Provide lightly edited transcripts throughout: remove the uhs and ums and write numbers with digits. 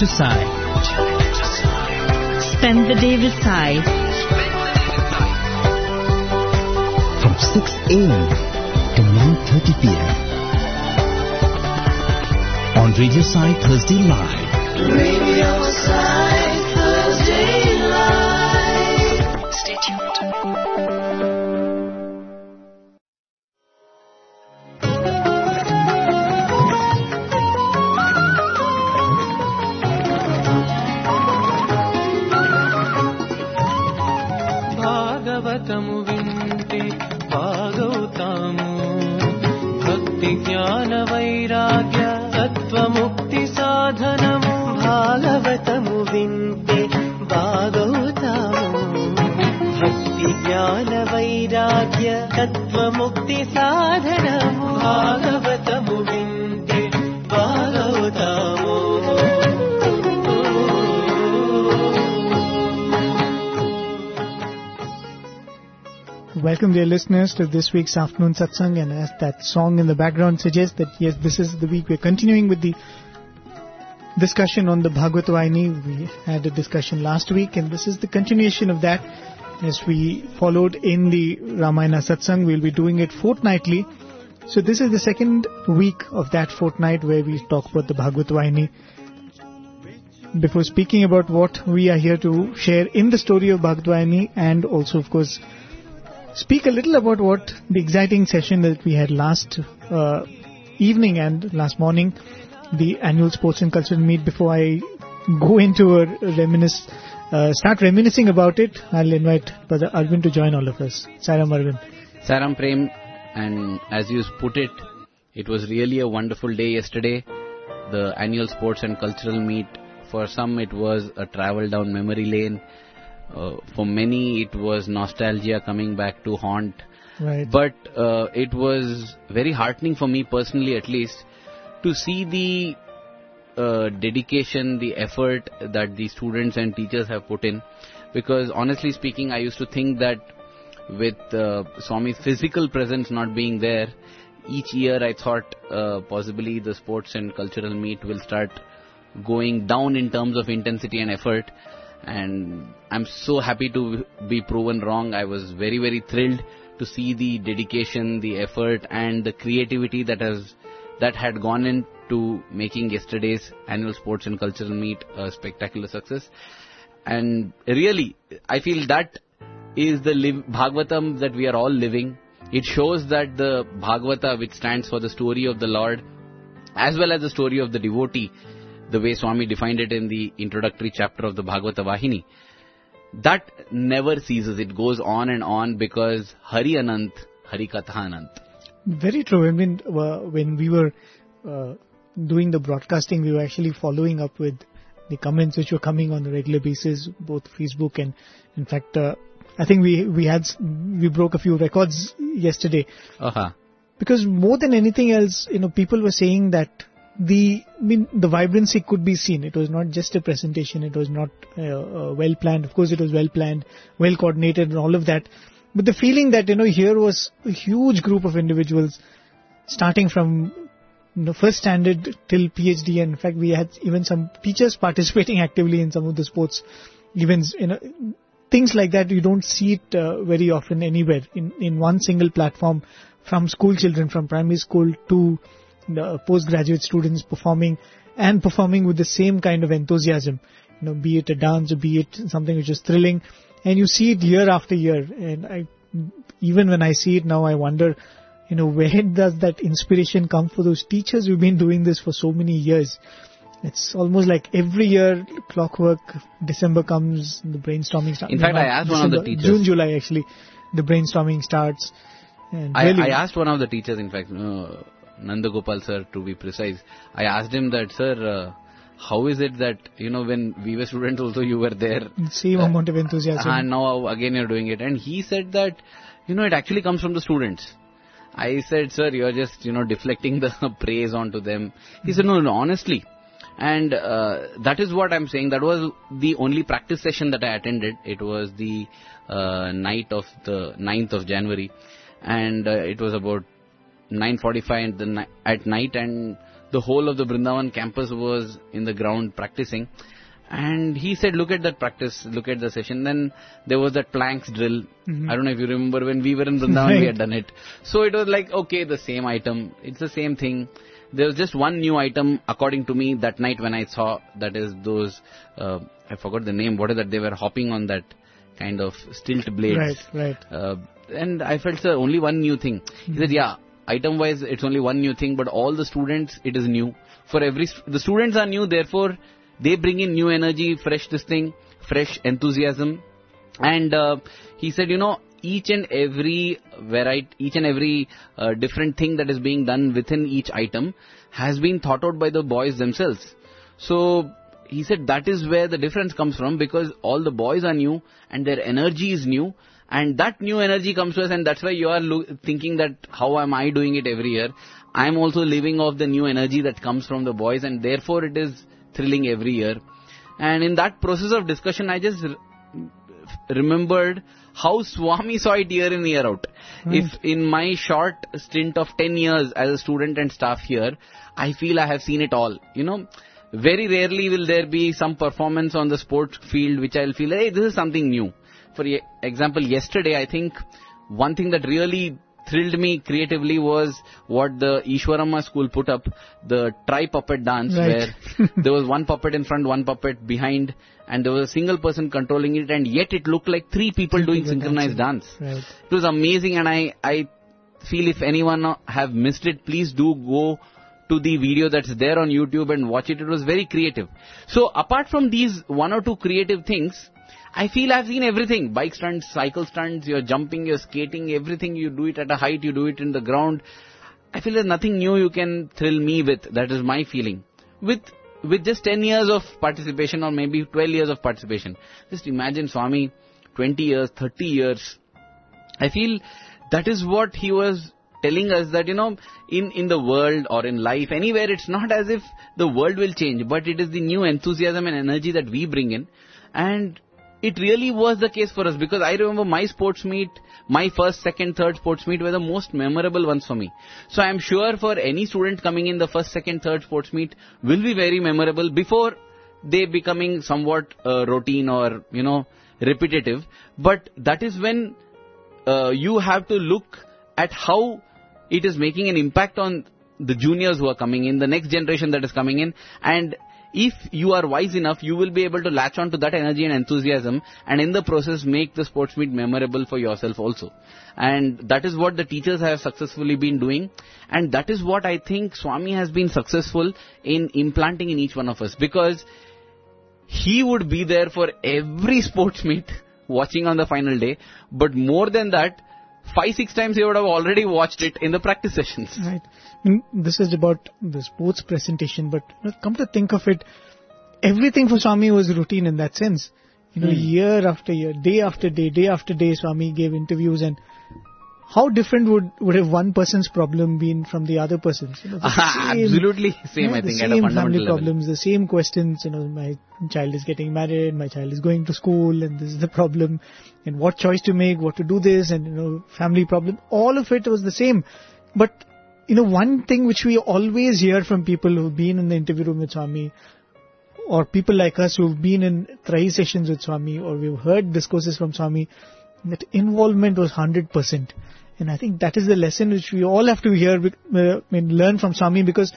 to Sai. Spend the day with Sai. From 6 a.m. to 9:30 p.m. on Radio Sai Thursday Live. Radio Sai Thursday Live. Stay tuned. భాగవతము వింటే భాగవతాము భక్తి జ్ఞాన వైరాగ్య తత్వముక్తి సాధనము భాగవతము వింటే భాగవతాము భక్తి జ్ఞాన వైరాగ్య తత్వముక్తి సాధనము భాగవతము వింటే భాగవతాము. Welcome, dear listeners, to this week's afternoon satsang. And as that song in the background suggests, that yes, this is the week we're continuing with the discussion on the Bhagavad Vahini. We had a discussion last week, and this is the continuation of that. As we followed in the Ramayana satsang, we'll be doing it fortnightly. So this is the second week of that fortnight where we talk about the Bhagavad Vahini. Before speaking about what we are here to share in the story of Bhagavad Vahini, and also, of course, speak a little about what the exciting session that we had last evening and last morning, the annual sports and cultural meet. Before I go into start reminiscing about it, I'll invite Brother Arvind to join all of us. Sairam Arvind. Sairam Prem, and as you put it, it was really a wonderful day yesterday. The annual sports and cultural meet, for some it was a travel down memory lane. For many, it was nostalgia coming back to haunt. Right. But it was very heartening for me personally, at least, to see the dedication, the effort that the students and teachers have put in. Because honestly speaking, I used to think that with Swami's physical presence not being there, each year I thought possibly the sports and cultural meet will start going down in terms of intensity and effort. And I'm so happy to be proven wrong. I was very, very thrilled to see the dedication, the effort and the creativity that had gone into making yesterday's annual sports and cultural meet a spectacular success. And really, I feel that is the Bhagavatam that we are all living. It shows that the Bhagavata, which stands for the story of the Lord, as well as the story of the devotee, the way Swami defined it in the introductory chapter of the Bhagavata Vahini, that never ceases. It goes on and on because Hari Anant, Hari Katha Anant. Very true. I mean, when we were doing the broadcasting, we were actually following up with the comments which were coming on a regular basis, both Facebook and, in fact, I think we broke a few records yesterday. Because more than anything else, people were saying that the vibrancy could be seen. It was not just a presentation. It was not well planned. Of course, it was well planned, well coordinated, and all of that. But the feeling that here was a huge group of individuals, starting from first standard till PhD, and in fact, we had even some teachers participating actively in some of the sports events. Things like that you don't see it very often anywhere in one single platform. From school children, from primary school to the postgraduate students performing with the same kind of enthusiasm, be it a dance or be it something which is thrilling, and you see it year after year. And even when I see it now, I wonder, where does that inspiration come for those teachers who've been doing this for so many years? It's almost like every year, clockwork, December comes, the brainstorming starts. In fact, I asked one of the teachers. June, July actually, the brainstorming starts. And I asked one of the teachers, in fact, Nandagopal sir, to be precise. I asked him that, sir, how is it that, when we were students also you were there? Same amount of enthusiasm. And now again you're doing it. And he said that, it actually comes from the students. I said, sir, you're just, deflecting the praise onto them. He said, no, honestly. And that is what I'm saying. That was the only practice session that I attended. It was the night of the 9th of January. And it was about 9:45 at night, and the whole of the Vrindavan campus was in the ground practicing. And he said, look at that practice, look at the session. Then there was that planks drill. I don't know if you remember when we were in Vrindavan, we had done it. So it was like, okay, the same item. It's the same thing. There was just one new item, according to me, that night when I saw, that is those, I forgot the name, what is that? They were hopping on that kind of stilt blades. Right. And I felt, sir, only one new thing. He said, yeah, item-wise, it's only one new thing, but all the students, it is new. For the students are new, therefore, they bring in new energy, fresh enthusiasm. And he said, each and every variety, each and every different thing that is being done within each item has been thought out by the boys themselves. So he said that is where the difference comes from, because all the boys are new and their energy is new. And that new energy comes to us, and that's why you are thinking that how am I doing it every year? I am also living off the new energy that comes from the boys, and therefore it is thrilling every year. And in that process of discussion, I just remembered how Swami saw it year in, year out. If in my short stint of 10 years as a student and staff here, I feel I have seen it all. Very rarely will there be some performance on the sports field which I'll feel, hey, this is something new. For example, yesterday, I think one thing that really thrilled me creatively was what the Ishwarama school put up, the tri-puppet dance, where there was one puppet in front, one puppet behind, and there was a single person controlling it, and yet it looked like three people doing synchronized dance. Right. It was amazing, and I feel if anyone have missed it, please do go to the video that's there on YouTube and watch it. It was very creative. So apart from these one or two creative things, I feel I've seen everything. Bike stunts, cycle stunts, you're jumping, you're skating, everything. You do it at a height, you do it in the ground. I feel there's nothing new you can thrill me with. That is my feeling. With just 10 years of participation, or maybe 12 years of participation. Just imagine Swami, 20 years, 30 years. I feel that is what he was telling us, that, in the world or in life, anywhere, it's not as if the world will change, but it is the new enthusiasm and energy that we bring in. And it really was the case for us, because I remember my sports meet, my first, second, third sports meet were the most memorable ones for me. So I am sure for any student coming in, the first, second, third sports meet will be very memorable before they becoming somewhat routine or, repetitive. But that is when you have to look at how it is making an impact on the juniors who are coming in, the next generation that is coming in. And if you are wise enough, you will be able to latch on to that energy and enthusiasm, and in the process make the sports meet memorable for yourself also. And that is what the teachers have successfully been doing, and that is what I think Swami has been successful in implanting in each one of us, because he would be there for every sports meet watching on the final day, but more than that, 5-6 times he would have already watched it in the practice sessions. Right. This is about the sports presentation, but come to think of it, everything for Swami was routine in that sense. Year after year, day after day, Swami gave interviews, and how different would have one person's problem been from the other person's? Absolutely same, I think, at a fundamental level. The same family problems, the same questions, my child is getting married, my child is going to school, and this is the problem, and what choice to make, what to do this, and, family problem, all of it was the same. But, one thing which we always hear from people who've been in the interview room with Swami, or people like us who've been in Trai sessions with Swami, or we've heard discourses from Swami, that involvement was 100%. And I think that is the lesson which we all have to hear, learn from Swami, because,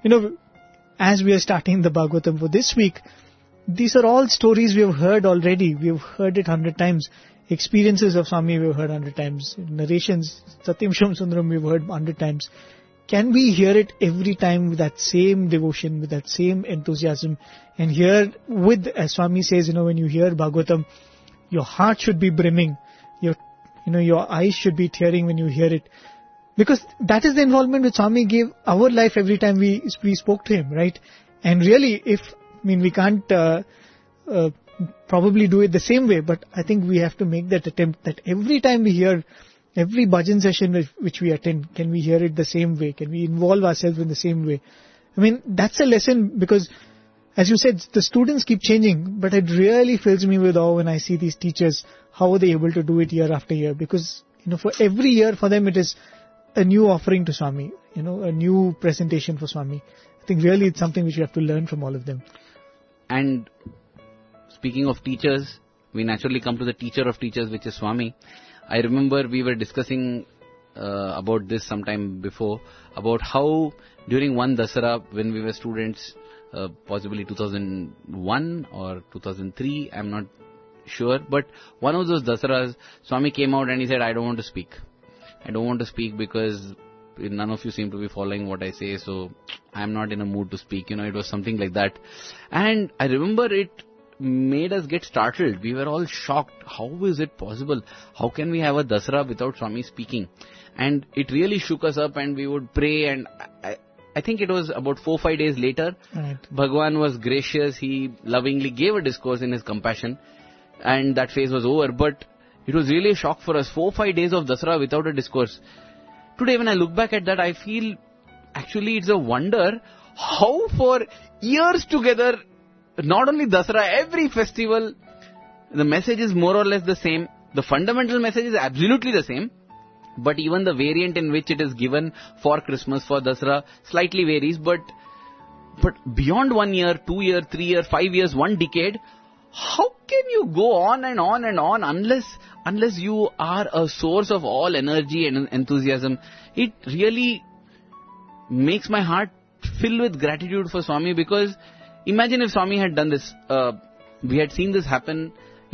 as we are starting the Bhagavatam for this week, these are all stories we have heard already. We have heard it 100 times. Experiences of Swami we have heard 100 times. Narrations, Satyam Shivam Sundaram we have heard 100 times. Can we hear it every time with that same devotion, with that same enthusiasm, and hear with, as Swami says, when you hear Bhagavatam, your heart should be brimming, your eyes should be tearing when you hear it, because that is the involvement which Swami gave our life every time we spoke to him, right? And really, we can't probably do it the same way, but I think we have to make that attempt, that every time we hear, every bhajan session which we attend, can we hear it the same way? Can we involve ourselves in the same way? That's a lesson, because as you said, the students keep changing, but it really fills me with awe when I see these teachers, how are they able to do it year after year? Because, for every year for them it is a new offering to Swami, a new presentation for Swami. I think really it's something which you have to learn from all of them. And speaking of teachers, we naturally come to the teacher of teachers, which is Swami. I remember we were discussing about this sometime before, about how during one Dasara when we were students, possibly 2001 or 2003, I'm not sure, but one of those Dasaras, Swami came out and he said, I don't want to speak. I don't want to speak because none of you seem to be following what I say, so I'm not in a mood to speak. It was something like that. And I remember it made us get startled. We were all shocked. How is it possible? How can we have a Dasara without Swami speaking? And it really shook us up, and we would pray, and I think it was about 4-5 days later, Right. Bhagwan was gracious. He lovingly gave a discourse in his compassion, and that phase was over. But it was really a shock for us. 4-5 days of Dasara without a discourse. Today when I look back at that, I feel actually it's a wonder how for years together, not only Dasara, every festival, the message is more or less the same. The fundamental message is absolutely the same. But even the variant in which it is given for Christmas, for Dasara, slightly varies. But beyond 1 year, 2 year, 3 year, 5 years, 1 decade, how can you go on and on and on unless you are a source of all energy and enthusiasm? It really makes my heart fill with gratitude for Swami, because imagine if Swami had done this. We had seen this happen,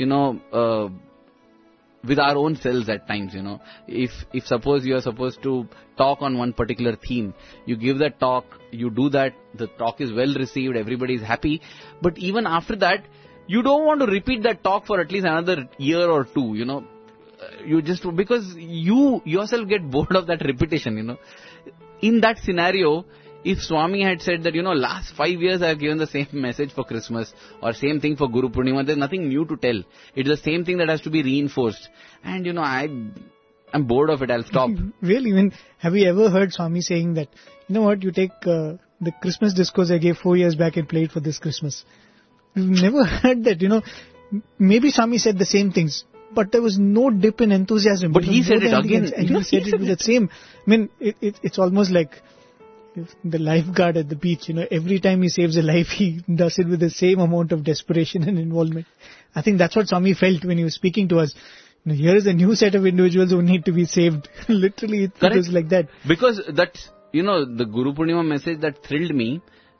with our own selves at times, If suppose you are supposed to talk on one particular theme, you give that talk, you do that, the talk is well received, everybody is happy. But even after that, you don't want to repeat that talk for at least another year or two, You just, because you yourself get bored of that repetition, In that scenario, if Swami had said that, last 5 years I have given the same message for Christmas, or same thing for Guru Purnima, there's nothing new to tell. It's the same thing that has to be reinforced. And, I'm bored of it, I'll stop. Really, have you ever heard Swami saying that, you take the Christmas discourse I gave 4 years back and play it for this Christmas? We've never heard that, Maybe Swami said the same things, but there was no dip in enthusiasm. But he said it again. And he said it with the same. It's almost like the lifeguard at the beach, every time he saves a life, he does it with the same amount of desperation and involvement. I think that's what Swami felt when he was speaking to us. Here is a new set of individuals who need to be saved. Literally, it was like that. Because that's, the Guru Purnima message that thrilled me,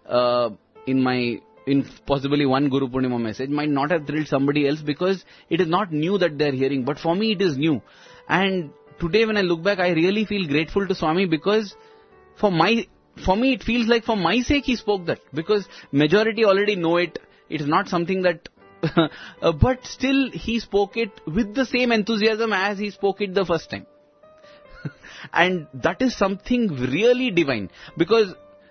in possibly one Guru Purnima message, might not have thrilled somebody else, because it is not new that they are hearing. But for me, it is new. And today when I look back, I really feel grateful to Swami, because for me, it feels like for my sake he spoke that, because majority already know it. It is not something that, but still he spoke it with the same enthusiasm as he spoke it the first time. And that is something really divine, because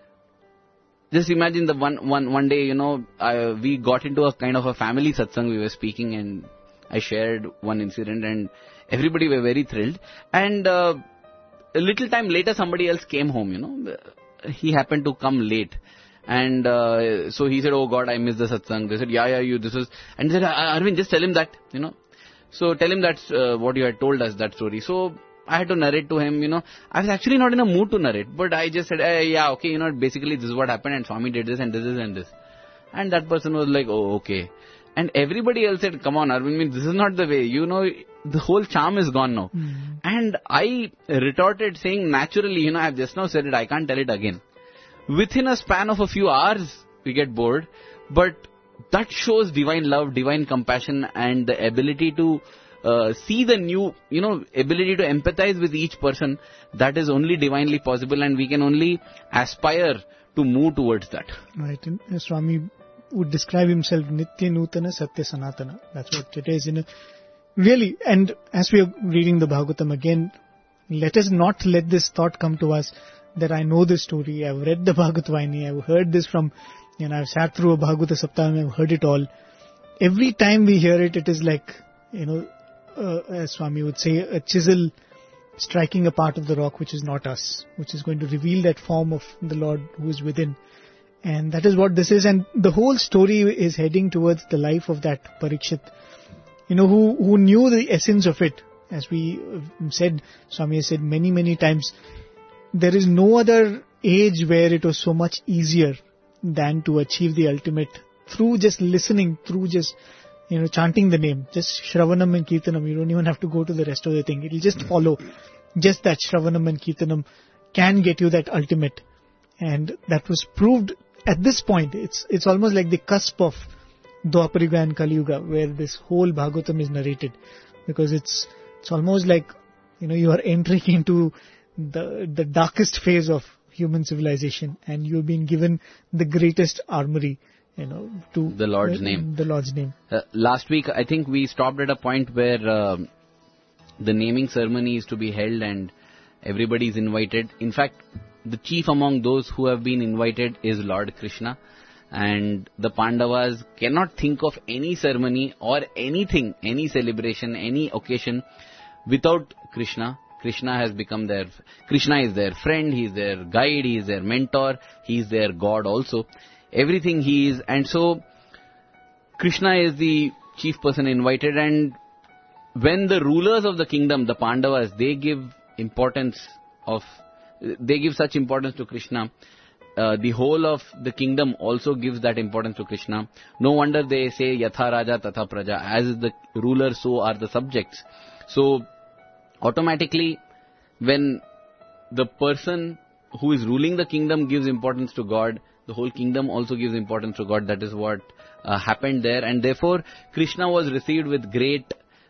just imagine the one day, we got into a kind of a family satsang. We were speaking and I shared one incident and everybody were very thrilled. And a little time later, somebody else came home, He happened to come late. And so he said, oh God, I missed the satsang. They said, this was... And they said, Arvind, just tell him that, So tell him that's what you had told us, that story. So I had to narrate to him, I was actually not in a mood to narrate, but I just said, okay, basically this is what happened and Swami did this and this and this. And that person was like, oh, okay. And everybody else said, come on, Arvind, this is not the way, the whole charm is gone now. And I retorted saying, naturally, I've just now said it, I can't tell it again. Within a span of a few hours, we get bored, but that shows divine love, divine compassion, and the ability to see the new, ability to empathize with each person. That is only divinely possible, and we can only aspire to move towards that. Right. And Swami would describe himself Nitya Nutana Satya Sanatana. That's what it is. Really, and as we are reading the Bhagavatam again, let us not let this thought come to us that I know this story, I've read the Bhagavat-vayani, I've heard this from, I've sat through a Bhagavata Saptami, I've heard it all. Every time we hear it, it is like, as Swami would say, a chisel striking a part of the rock which is not us, which is going to reveal that form of the Lord who is within. And that is what this is. And the whole story is heading towards the life of that Parikshit, who knew the essence of it. As we said, Swami has said many, many times, there is no other age where it was so much easier than to achieve the ultimate through just listening, through just, chanting the name, just Shravanam and Kirtanam. You don't even have to go to the rest of the thing. It'll just follow. Just that Shravanam and Kirtanam can get you that ultimate. And that was proved at this point. It's almost like the cusp of Dwapara and Kali Yuga, where this whole Bhagavatam is narrated. Because it's almost like, you are entering into the darkest phase of human civilization, and you've been given the greatest armory, to the Lord's name. The Lord's name. Last week, I think we stopped at a point where the naming ceremony is to be held and everybody is invited. In fact, the chief among those who have been invited is Lord Krishna, and the Pandavas cannot think of any ceremony or anything, any celebration, any occasion without Krishna. Krishna is their friend, he is their guide, he is their mentor, he is their God also. Everything he is, and so Krishna is the chief person invited. And when the rulers of the kingdom, the Pandavas, they give such importance to Krishna, the whole of the kingdom also gives that importance to Krishna. No wonder they say Yatha Raja Tatha Praja, as is the ruler, so are the subjects. So automatically, when the person who is ruling the kingdom gives importance to God, the whole kingdom also gives importance to God. That is what happened there, and therefore Krishna was received with great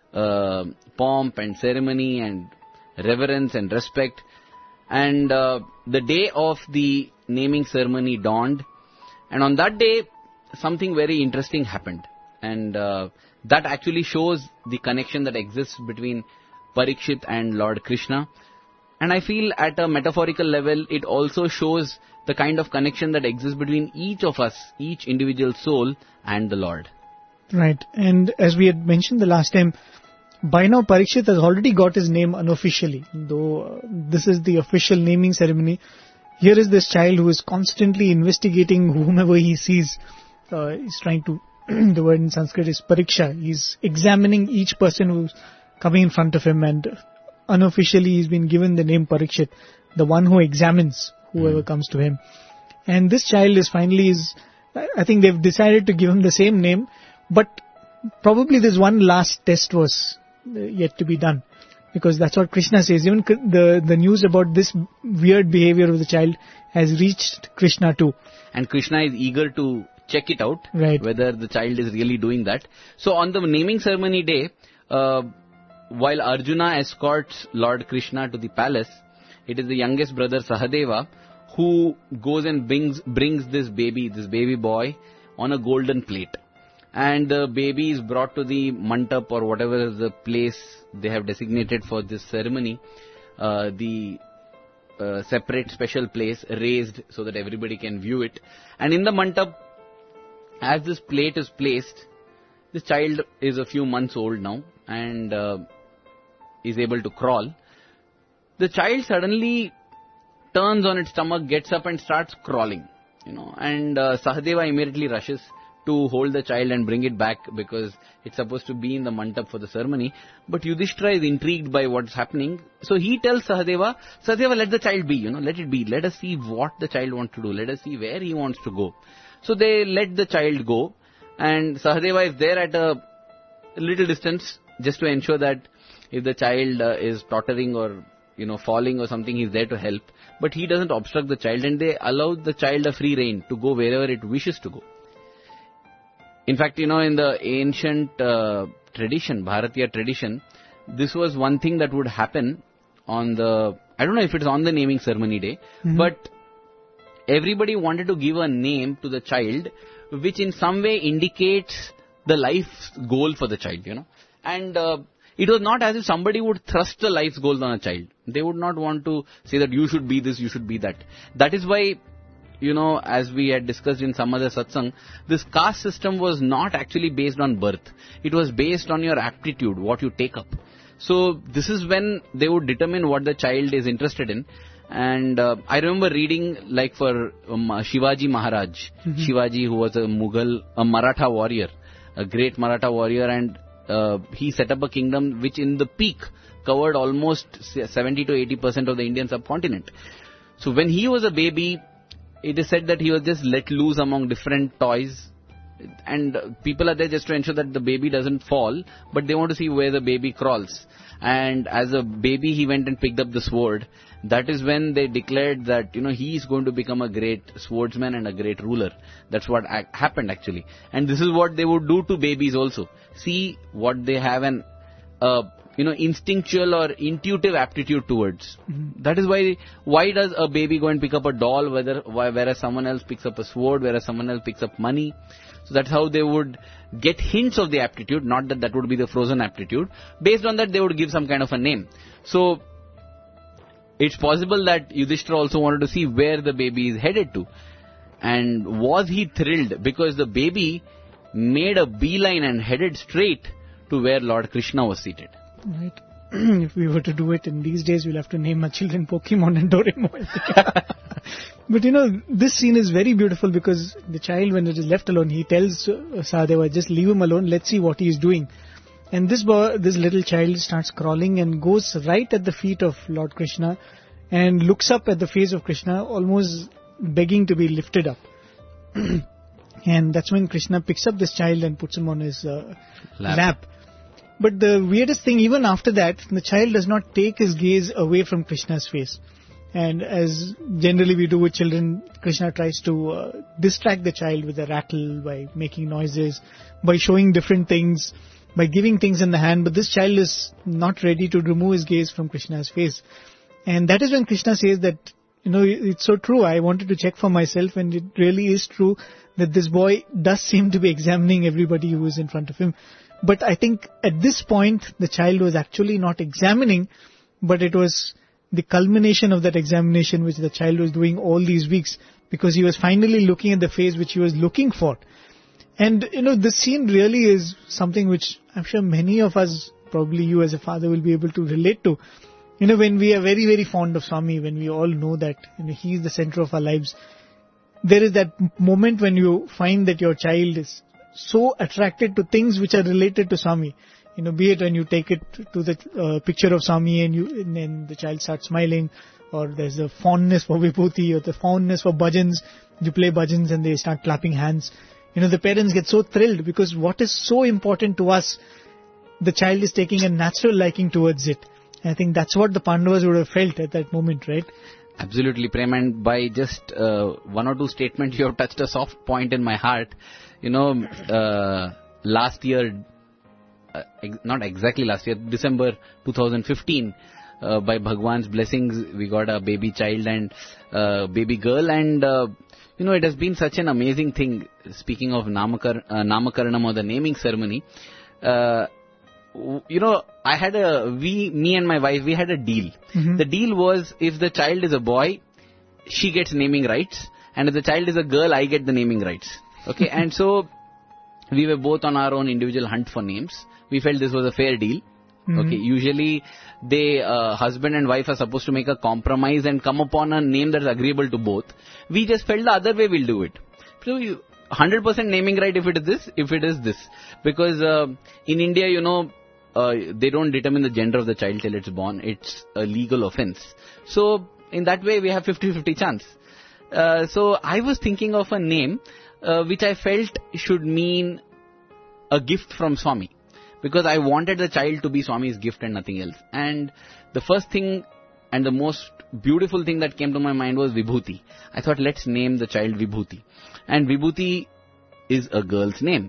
pomp and ceremony and reverence and respect. And the day of the naming ceremony dawned, and on that day something very interesting happened, and that actually shows the connection that exists between Parikshit and Lord Krishna. And I feel at a metaphorical level, it also shows the kind of connection that exists between each of us, each individual soul, and the Lord. Right. And as we had mentioned the last time, by now Parikshit has already got his name unofficially, though this is the official naming ceremony. Here is this child who is constantly investigating whomever he sees. He's trying to, the word in Sanskrit is pariksha. He's examining each person who's coming in front of him, and unofficially he's been given the name Parikshit, the one who examines whoever comes to him. And this child I think they've decided to give him the same name, but probably this one last test was yet to be done, because that's what Krishna says. Even the news about this weird behavior of the child has reached Krishna too. And Krishna is eager to check it out, right, whether the child is really doing that. So on the naming ceremony day, while Arjuna escorts Lord Krishna to the palace, it is the youngest brother Sahadeva who goes and brings this baby boy on a golden plate. And the baby is brought to the mantap, or whatever is the place they have designated for this ceremony, the separate special place raised so that everybody can view it. And in the mantap, as this plate is placed, this child is a few months old now and is able to crawl. The child suddenly turns on its stomach, gets up and starts crawling, and Sahadeva immediately rushes to hold the child and bring it back, because it's supposed to be in the mantap for the ceremony. But Yudhishthira is intrigued by what's happening, so he tells Sahadeva, let the child be, let it be. Let us see what the child wants to do. Let us see where he wants to go. So they let the child go, and Sahadeva is there at a little distance just to ensure that if the child is tottering or falling or something, he's there to help. But he doesn't obstruct the child, and they allow the child a free rein to go wherever it wishes to go. In fact, in the ancient tradition, Bharatiya tradition, this was one thing that would happen on I don't know if it's on the naming ceremony day, but everybody wanted to give a name to the child which in some way indicates the life's goal for the child, And it was not as if somebody would thrust the life's goals on a child. They would not want to say that you should be this, you should be that. That is why, as we had discussed in some other satsang, this caste system was not actually based on birth. It was based on your aptitude, what you take up. So this is when they would determine what the child is interested in. And I remember reading, like for Shivaji Maharaj, Shivaji, who was a Maratha warrior, a great Maratha warrior, and he set up a kingdom which in the peak covered almost 70 to 80% of the Indian subcontinent. So when he was a baby, it is said that he was just let loose among different toys, and people are there just to ensure that the baby doesn't fall, but they want to see where the baby crawls. And as a baby, he went and picked up the sword. That is when they declared that, he is going to become a great swordsman and a great ruler. That's what happened actually. And this is what they would do to babies also. See what they have an, instinctual or intuitive aptitude towards. Mm-hmm. That is why does a baby go and pick up a doll, whereas someone else picks up a sword, whereas someone else picks up money. So that's how they would get hints of the aptitude, not that would be the frozen aptitude. Based on that, they would give some kind of a name. So it's possible that Yudhishthira also wanted to see where the baby is headed to. And was he thrilled because the baby made a beeline and headed straight to where Lord Krishna was seated. Right. If we were to do it in these days, we'll have to name our children Pokemon and Doraemon. But this scene is very beautiful because the child, when it is left alone, he tells Sahadeva, just leave him alone, let's see what he is doing. And this little child starts crawling and goes right at the feet of Lord Krishna and looks up at the face of Krishna, almost begging to be lifted up. And that's when Krishna picks up this child and puts him on his lap. But the weirdest thing, even after that, the child does not take his gaze away from Krishna's face. And as generally we do with children, Krishna tries to distract the child with a rattle, by making noises, by showing different things, by giving things in the hand. But this child is not ready to remove his gaze from Krishna's face. And that is when Krishna says that, it's so true. I wanted to check for myself, and it really is true that this boy does seem to be examining everybody who is in front of him. But I think at this point, the child was actually not examining, but it was the culmination of that examination which the child was doing all these weeks, because he was finally looking at the face which he was looking for. And, this scene really is something which I'm sure many of us, probably you as a father, will be able to relate to. When we are very, very fond of Swami, when we all know that he is the center of our lives, there is that moment when you find that your child is so attracted to things which are related to Swami. Be it when you take it to the picture of Swami and then the child starts smiling, or there's a fondness for Vibhuti, or the fondness for bhajans. You play bhajans and they start clapping hands. The parents get so thrilled because what is so important to us, the child is taking a natural liking towards it. And I think that's what the Pandavas would have felt at that moment, right? Absolutely, Prem, and by just one or two statements, you have touched a soft point in my heart. Last year, not exactly last year, December 2015, by Bhagwan's blessings, we got a baby child and baby girl, and it has been such an amazing thing. Speaking of Namakaranam, or the naming ceremony, me and my wife, we had a deal. Mm-hmm. The deal was, if the child is a boy, she gets naming rights, and if the child is a girl, I get the naming rights. Okay, and so we were both on our own individual hunt for names. We felt this was a fair deal. Mm-hmm. Okay, usually husband and wife are supposed to make a compromise and come upon a name that's agreeable to both. We just felt the other way we'll do it. So 100% naming right if it is this. Because in India, they don't determine the gender of the child till it's born. It's a legal offense. So in that way, we have 50-50 chance. So I was thinking of a name which I felt should mean a gift from Swami, because I wanted the child to be Swami's gift and nothing else. And the first thing and the most beautiful thing that came to my mind was Vibhuti. I thought, let's name the child Vibhuti. And Vibhuti is a girl's name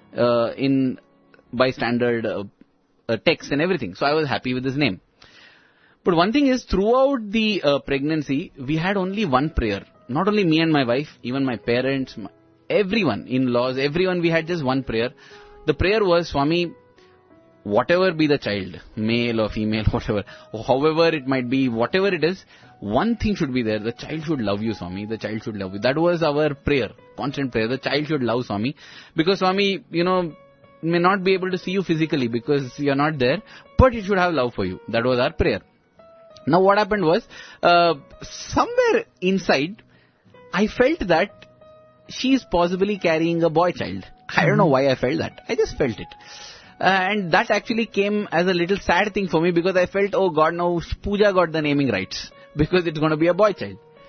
by standard text and everything. So I was happy with this name. But one thing is, throughout the pregnancy, we had only one prayer. Not only me and my wife, even my parents, everyone, in-laws, everyone, we had just one prayer. The prayer was, Swami, whatever be the child, male or female, whatever, however it might be, whatever it is, one thing should be there. The child should love you, Swami. The child should love you. That was our prayer, constant prayer. The child should love Swami. Because Swami, may not be able to see you physically because you're not there, but it should have love for you. That was our prayer. Now what happened was, somewhere inside, I felt that she is possibly carrying a boy child. I don't know why I felt that. I just felt it. And that actually came as a little sad thing for me, because I felt, oh God, now Pooja got the naming rights, because it's going to be a boy child.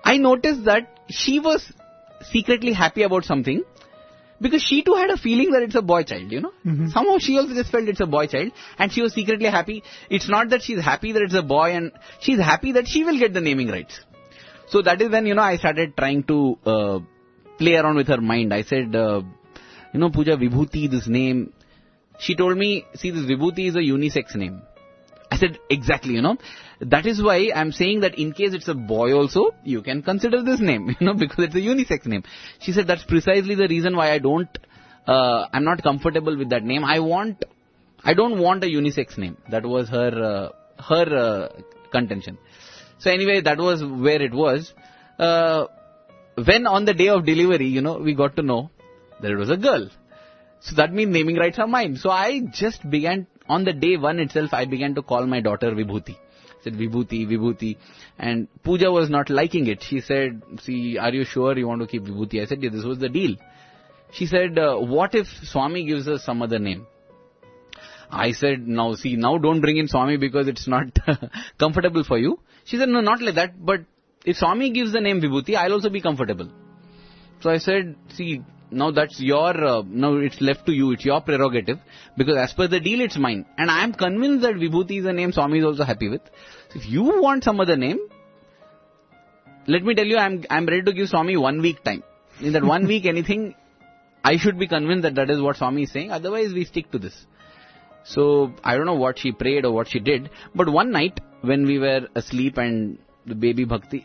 I noticed that she was secretly happy about something, because she too had a feeling that it's a boy child, Somehow she also just felt it's a boy child, and she was secretly happy. It's not that she's happy that it's a boy, and she's happy that she will get the naming rights. So that is when, I started trying to play around with her mind. I said, Pooja, Vibhuti, this name. She told me, see, this Vibhuti is a unisex name. I said, exactly, That is why I'm saying that in case it's a boy also, you can consider this name, because it's a unisex name. She said that's precisely the reason why I'm not comfortable with that name. I don't want a unisex name. That was her contention. So anyway, that was where it was. When on the day of delivery, we got to know that it was a girl. So that means naming rights are mine. So I just began, on the day one itself, I began to call my daughter Vibhuti. I said, Vibhuti. And Pooja was not liking it. She said, see, are you sure you want to keep Vibhuti? I said, yeah, this was the deal. She said, what if Swami gives us some other name? I said, now don't bring in Swami because it's not comfortable for you. She said, no, not like that. But if Swami gives the name Vibhuti, I'll also be comfortable. So I said, see, now that's now it's left to you. It's your prerogative. Because as per the deal, it's mine. And I am convinced that Vibhuti is a name Swami is also happy with. So if you want some other name, let me tell you, I'm ready to give Swami 1 week time. In that 1 week, anything, I should be convinced that is what Swami is saying. Otherwise, we stick to this. So I don't know what she prayed or what she did. But one night, when we were asleep and the baby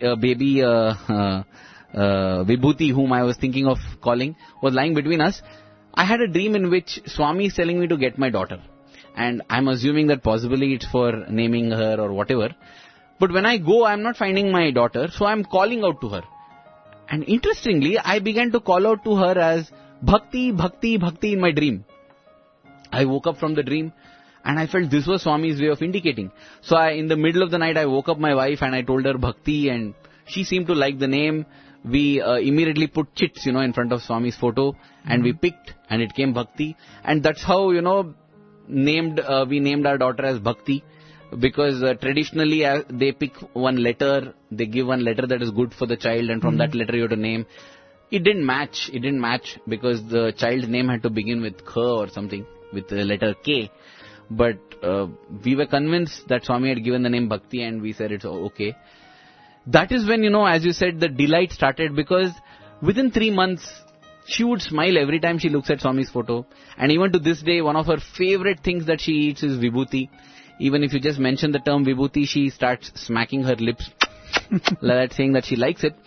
Vibhuti, whom I was thinking of calling, was lying between us, I had a dream in which Swami is telling me to get my daughter. And I'm assuming that possibly it's for naming her or whatever. But when I go, I'm not finding my daughter, so I'm calling out to her. And interestingly, I began to call out to her as Bhakti, Bhakti, Bhakti in my dream. I woke up from the dream and I felt this was Swami's way of indicating. So in the middle of the night, I woke up my wife and I told her Bhakti, and she seemed to like the name. We immediately put chits, in front of Swami's photo, and we picked, and it came Bhakti. And that's how, we named our daughter as Bhakti, because traditionally they pick one letter, they give one letter that is good for the child, and from that letter you have to name. It didn't match because the child's name had to begin with K or something, with the letter K. But we were convinced that Swami had given the name Bhakti, and we said it's okay. That is when, as you said, the delight started, because within 3 months, she would smile every time she looks at Swami's photo. And even to this day, one of her favorite things that she eats is Vibhuti. Even if you just mention the term Vibhuti, she starts smacking her lips, like that, saying that she likes it.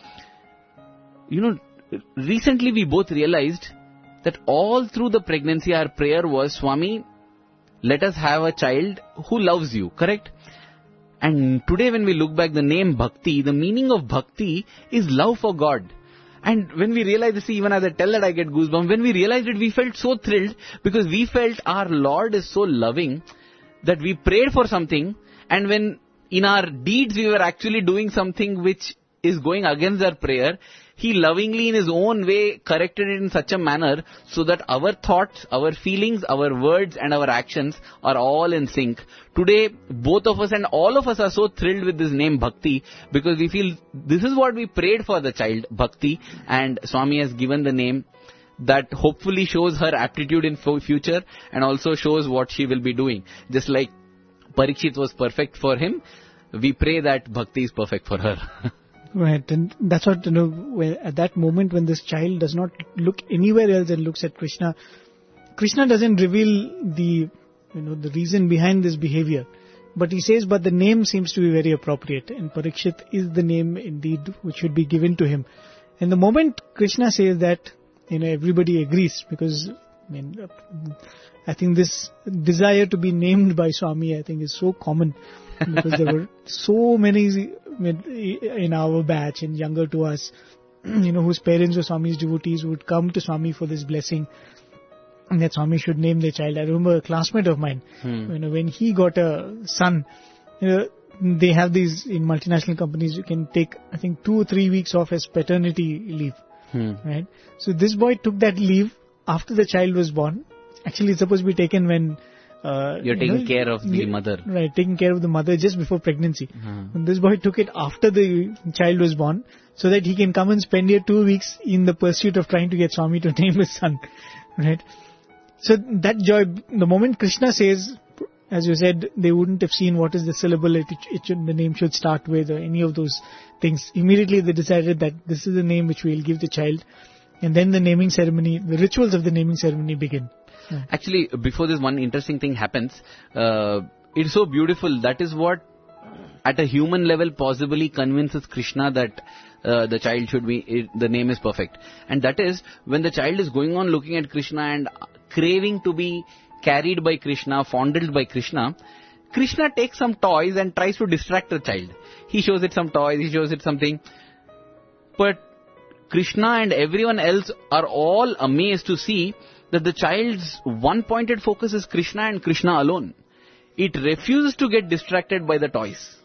Recently we both realized that all through the pregnancy, our prayer was, Swami, let us have a child who loves you, correct? And today when we look back, the name Bhakti, the meaning of Bhakti is love for God. And when we realized, see, even as I tell that I get goosebumps, when we realized it, we felt so thrilled, because we felt our Lord is so loving that we prayed for something, and when in our deeds we were actually doing something which is going against our prayer, He lovingly in His own way corrected it in such a manner so that our thoughts, our feelings, our words and our actions are all in sync. Today, both of us and all of us are so thrilled with this name Bhakti, because we feel this is what we prayed for the child, Bhakti, and Swami has given the name that hopefully shows her aptitude in future and also shows what she will be doing. Just like Parikshit was perfect for him, we pray that Bhakti is perfect for her. Right, and that's what, at that moment when this child does not look anywhere else and looks at Krishna, Krishna doesn't reveal the reason behind this behavior. But he says, but the name seems to be very appropriate, and Parikshit is the name indeed which should be given to him. And the moment Krishna says that, everybody agrees, because, I think this desire to be named by Swami, I think, is so common, because there were so many in our batch and younger to us, whose parents were Swami's devotees, who would come to Swami for this blessing, and that Swami should name their child. I remember a classmate of mine, when he got a son, they have these, in multinational companies, you can take, I think, 2 or 3 weeks off as paternity leave, right? So this boy took that leave after the child was born. Actually, it's supposed to be taken when You're taking care of the mother. Right, taking care of the mother just before pregnancy. And this boy took it after the child was born, so that he can come and spend here 2 weeks in the pursuit of trying to get Swami to name his son. Right. So that joy, the moment Krishna says, as you said, they wouldn't have seen what is the syllable the name should start with, or any of those things. Immediately they decided that this is the name which we'll give the child. And then the naming ceremony, the rituals of the naming ceremony begin. Actually, before this, one interesting thing happens. It's so beautiful. That is what, at a human level, possibly convinces Krishna that the child should be, the name is perfect. And that is, when the child is going on looking at Krishna and craving to be carried by Krishna, fondled by Krishna, Krishna takes some toys and tries to distract the child. He shows it some toys, he shows it something. But Krishna and everyone else are all amazed to see that the child's one-pointed focus is Krishna and Krishna alone. It refuses to get distracted by the toys.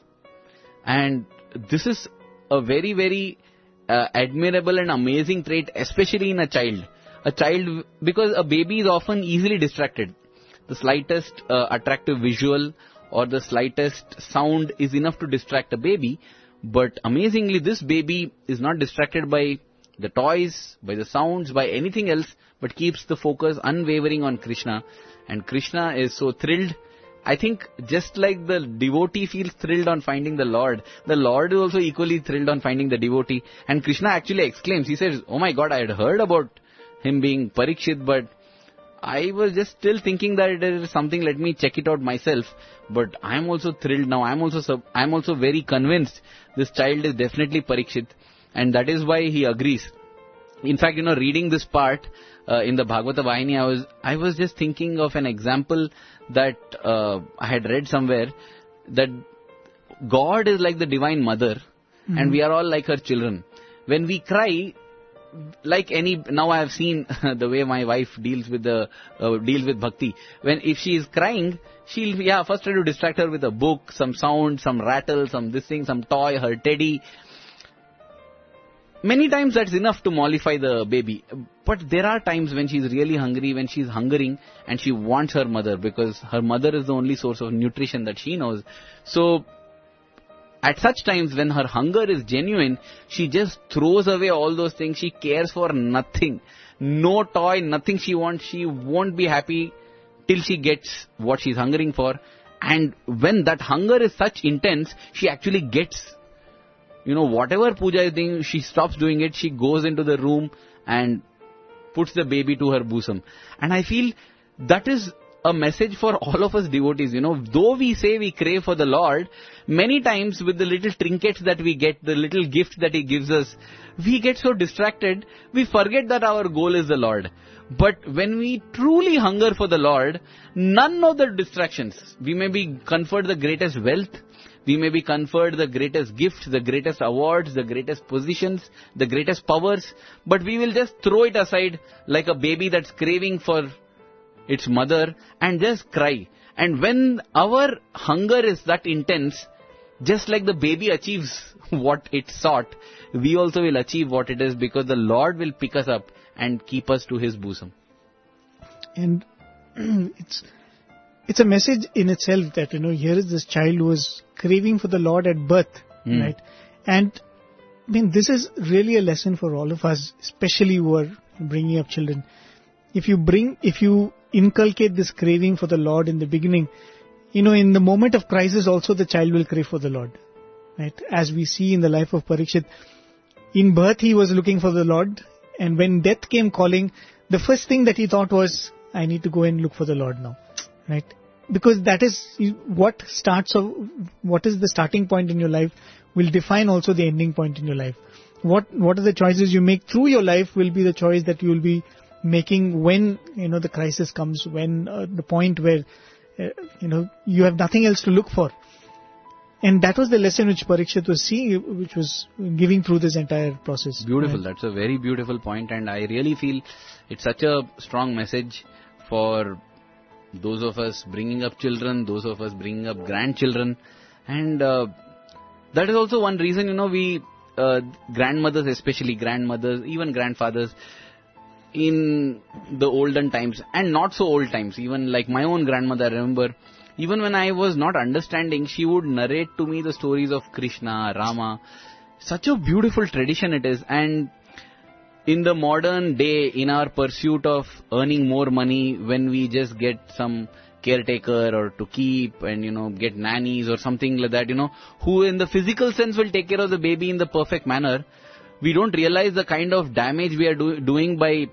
And this is a very, very admirable and amazing trait, especially in a child. A child, because a baby is often easily distracted. The slightest attractive visual or the slightest sound is enough to distract a baby. But amazingly, this baby is not distracted by the toys, by the sounds, by anything else, but keeps the focus unwavering on Krishna. And Krishna is so thrilled. I think just like the devotee feels thrilled on finding the Lord is also equally thrilled on finding the devotee. And Krishna actually exclaims, he says, "Oh my God, I had heard about him being Parikshit, but I was just still thinking that it is something, let me check it out myself. But I am also thrilled now. I am also very convinced this child is definitely Parikshit." And that is why he agrees. In fact, reading this part in the Bhagavata Vahini, I was just thinking of an example that I had read somewhere, that God is like the Divine Mother, and we are all like her children. When we cry, now I have seen the way my wife deals with bhakti. If she is crying, she'll first try to distract her with a book, some sound, some rattle, some this thing, some toy, her teddy. Many times that's enough to mollify the baby. But there are times when she's really hungry, when she's hungering and she wants her mother, because her mother is the only source of nutrition that she knows. So at such times when her hunger is genuine, she just throws away all those things. She cares for nothing. No toy, nothing she wants. She won't be happy till she gets what she's hungering for. And when that hunger is such intense, she actually gets, whatever puja is doing, she stops doing it. She goes into the room and puts the baby to her bosom. And I feel that is a message for all of us devotees. Though we say we crave for the Lord, many times with the little trinkets that we get, the little gift that He gives us, we get so distracted, we forget that our goal is the Lord. But when we truly hunger for the Lord, none of the distractions, we may be conferred the greatest wealth, we may be conferred the greatest gifts, the greatest awards, the greatest positions, the greatest powers, but we will just throw it aside like a baby that's craving for its mother and just cry. And when our hunger is that intense, just like the baby achieves what it sought, we also will achieve what it is, because the Lord will pick us up and keep us to His bosom. And it's a message in itself that, here is this child who was craving for the Lord at birth, right? And this is really a lesson for all of us, especially who are bringing up children. If you inculcate this craving for the Lord in the beginning, in the moment of crisis also the child will crave for the Lord, right? As we see in the life of Parikshit, in birth he was looking for the Lord, and when death came calling, the first thing that he thought was, I need to go and look for the Lord now, right? Because that is what is the starting point in your life will define also the ending point in your life. What are the choices you make through your life will be the choice that you will be making when, the crisis comes, when the point where, you have nothing else to look for. And that was the lesson which Parikshit was seeing, which was giving through this entire process. Beautiful. Right? That's a very beautiful point, and I really feel it's such a strong message for those of us bringing up children, those of us bringing up grandchildren. And that is also one reason, we, grandmothers, especially grandmothers, even grandfathers, in the olden times and not so old times. Even like my own grandmother, I remember, even when I was not understanding, she would narrate to me the stories of Krishna, Rama. Such a beautiful tradition it is. And in the modern day, in our pursuit of earning more money, when we just get some caretaker or to keep and, get nannies or something like that, who in the physical sense will take care of the baby in the perfect manner, we don't realize the kind of damage we are doing by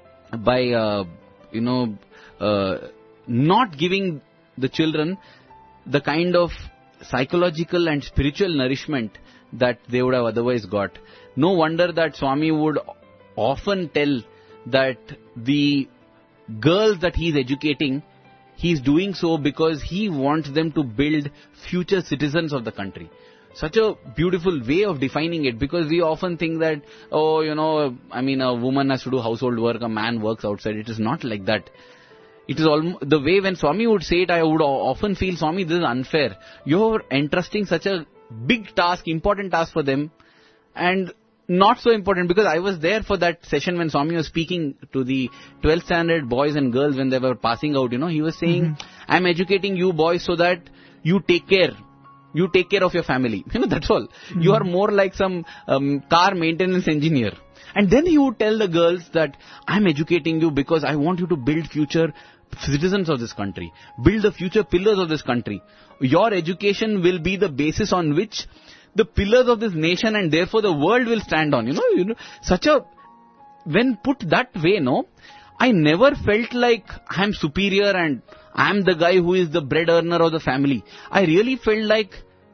not giving the children the kind of psychological and spiritual nourishment that they would have otherwise got. No wonder that Swami would often tell that the girls that he is educating, he is doing so because he wants them to build future citizens of the country. Such a beautiful way of defining it, because we often think that, a woman has to do household work, a man works outside. It is not like that. It is almost the way when Swami would say it, I would often feel, Swami, this is unfair. You're entrusting such a big task, important task for them, and not so important, because I was there for that session when Swami was speaking to the 12th standard boys and girls when they were passing out. He was saying, I'm educating you boys so that you take care. You take care of your family. That's all. You are more like some car maintenance engineer. And then he would tell the girls that I'm educating you because I want you to build future citizens of this country. Build the future pillars of this country. Your education will be the basis on which the pillars of this nation and therefore the world will stand on. When put that way, I never felt like I'm superior and I'm the guy who is the bread earner of the family. I really felt like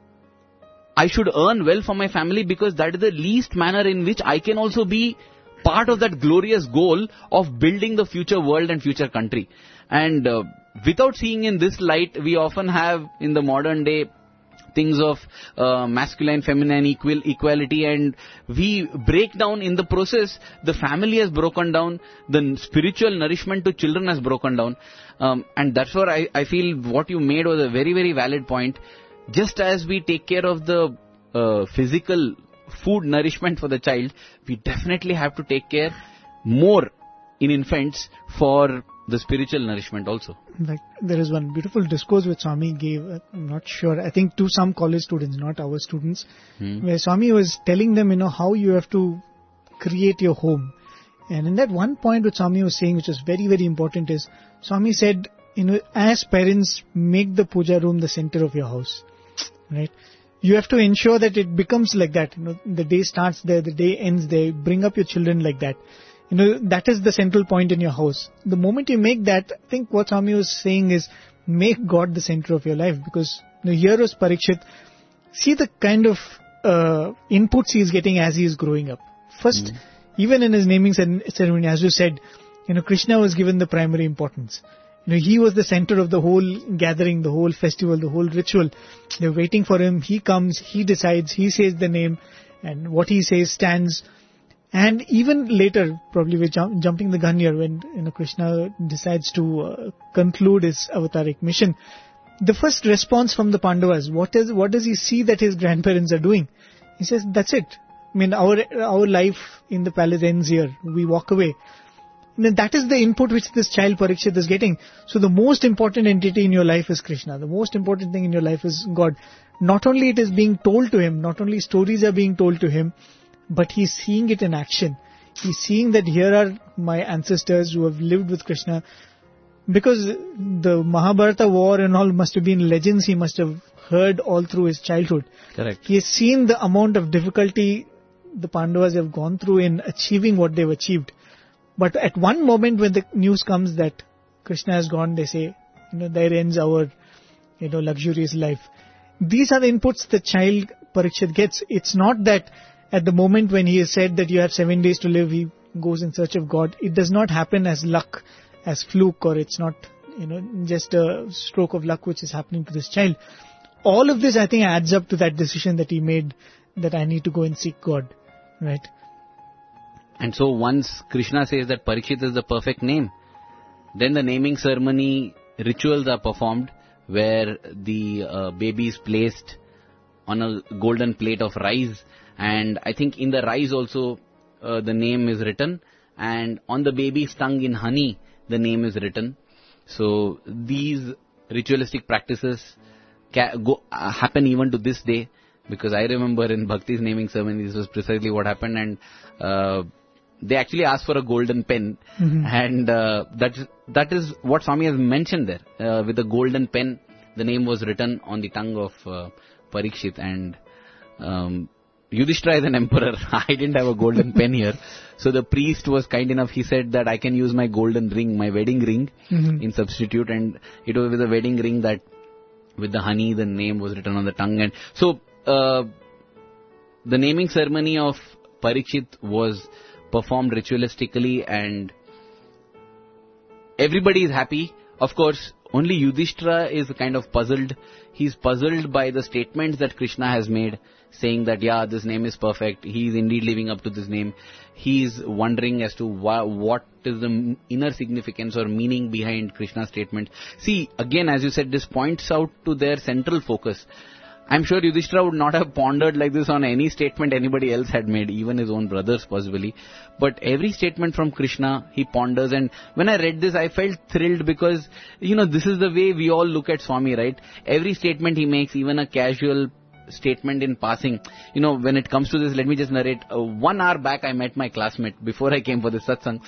I should earn well for my family, because that is the least manner in which I can also be part of that glorious goal of building the future world and future country. And without seeing in this light, we often have in the modern day things of masculine, feminine, equality, and we break down in the process. The family has broken down, the spiritual nourishment to children has broken down, and that's where I feel what you made was a very, very valid point. Just as we take care of the physical food nourishment for the child, we definitely have to take care more in infants for the spiritual nourishment also. Like, there is one beautiful discourse which Swami gave, I'm not sure, I think to some college students, not our students, where Swami was telling them, how you have to create your home. And in that one point which Swami was saying, which was very, very important, is Swami said, as parents, make the puja room the center of your house. Right? You have to ensure that it becomes like that. The day starts there, the day ends there. Bring up your children like that. That is the central point in your house. The moment you make that, I think what Swami was saying is, make God the center of your life. Because here was Parikshit. See the kind of inputs he is getting as he is growing up. First, even in his naming ceremony, as you said, Krishna was given the primary importance. He was the center of the whole gathering, the whole festival, the whole ritual. They're waiting for him. He comes, he decides, he says the name, and what he says stands. And even later, probably we're jumping the gun here, when Krishna decides to conclude his avataric mission, the first response from the Pandavas, what does he see that his grandparents are doing? He says, that's it. Our life in the palace ends here. We walk away. And that is the input which this child Parikshit is getting. So the most important entity in your life is Krishna. The most important thing in your life is God. Not only it is being told to him, not only stories are being told to him, but he's seeing it in action. He's seeing that here are my ancestors who have lived with Krishna. Because the Mahabharata war and all must have been legends he must have heard all through his childhood. Correct. He has seen the amount of difficulty the Pandavas have gone through in achieving what they've achieved. But at one moment when the news comes that Krishna has gone, they say, there ends our, luxurious life. These are the inputs the child Parikshit gets. It's not that at the moment when he has said that you have 7 days to live, he goes in search of God. It does not happen as luck, as fluke, or it's not, just a stroke of luck which is happening to this child. All of this, I think, adds up to that decision that he made, that I need to go and seek God. Right? And so once Krishna says that Parikshit is the perfect name, then the naming ceremony rituals are performed where the baby is placed on a golden plate of rice, and I think in the rice also the name is written, and on the baby's tongue in honey, the name is written. So these ritualistic practices happen even to this day, because I remember in Bhakti's naming ceremony, this was precisely what happened, and they actually asked for a golden pen, and that is what Swami has mentioned there. With a golden pen, the name was written on the tongue of Parikshit, and Yudhishthira is an emperor. I didn't have a golden pen here. So the priest was kind enough, he said that I can use my golden ring, my wedding ring in substitute, and it was with a wedding ring that with the honey, the name was written on the tongue. And so the naming ceremony of Parikshit was performed ritualistically, and everybody is happy. Of course, only Yudhishthira is kind of puzzled. He's puzzled by the statements that Krishna has made, saying that, yeah, this name is perfect. He is indeed living up to this name. He's wondering as to what is the inner significance or meaning behind Krishna's statement. See, again, as you said, this points out to their central focus. I'm sure Yudhishthira would not have pondered like this on any statement anybody else had made, even his own brothers possibly. But every statement from Krishna, he ponders. And when I read this, I felt thrilled because, this is the way we all look at Swami, right? Every statement he makes, even a casual statement in passing. When it comes to this, let me just narrate. 1 hour back, I met my classmate before I came for this satsang.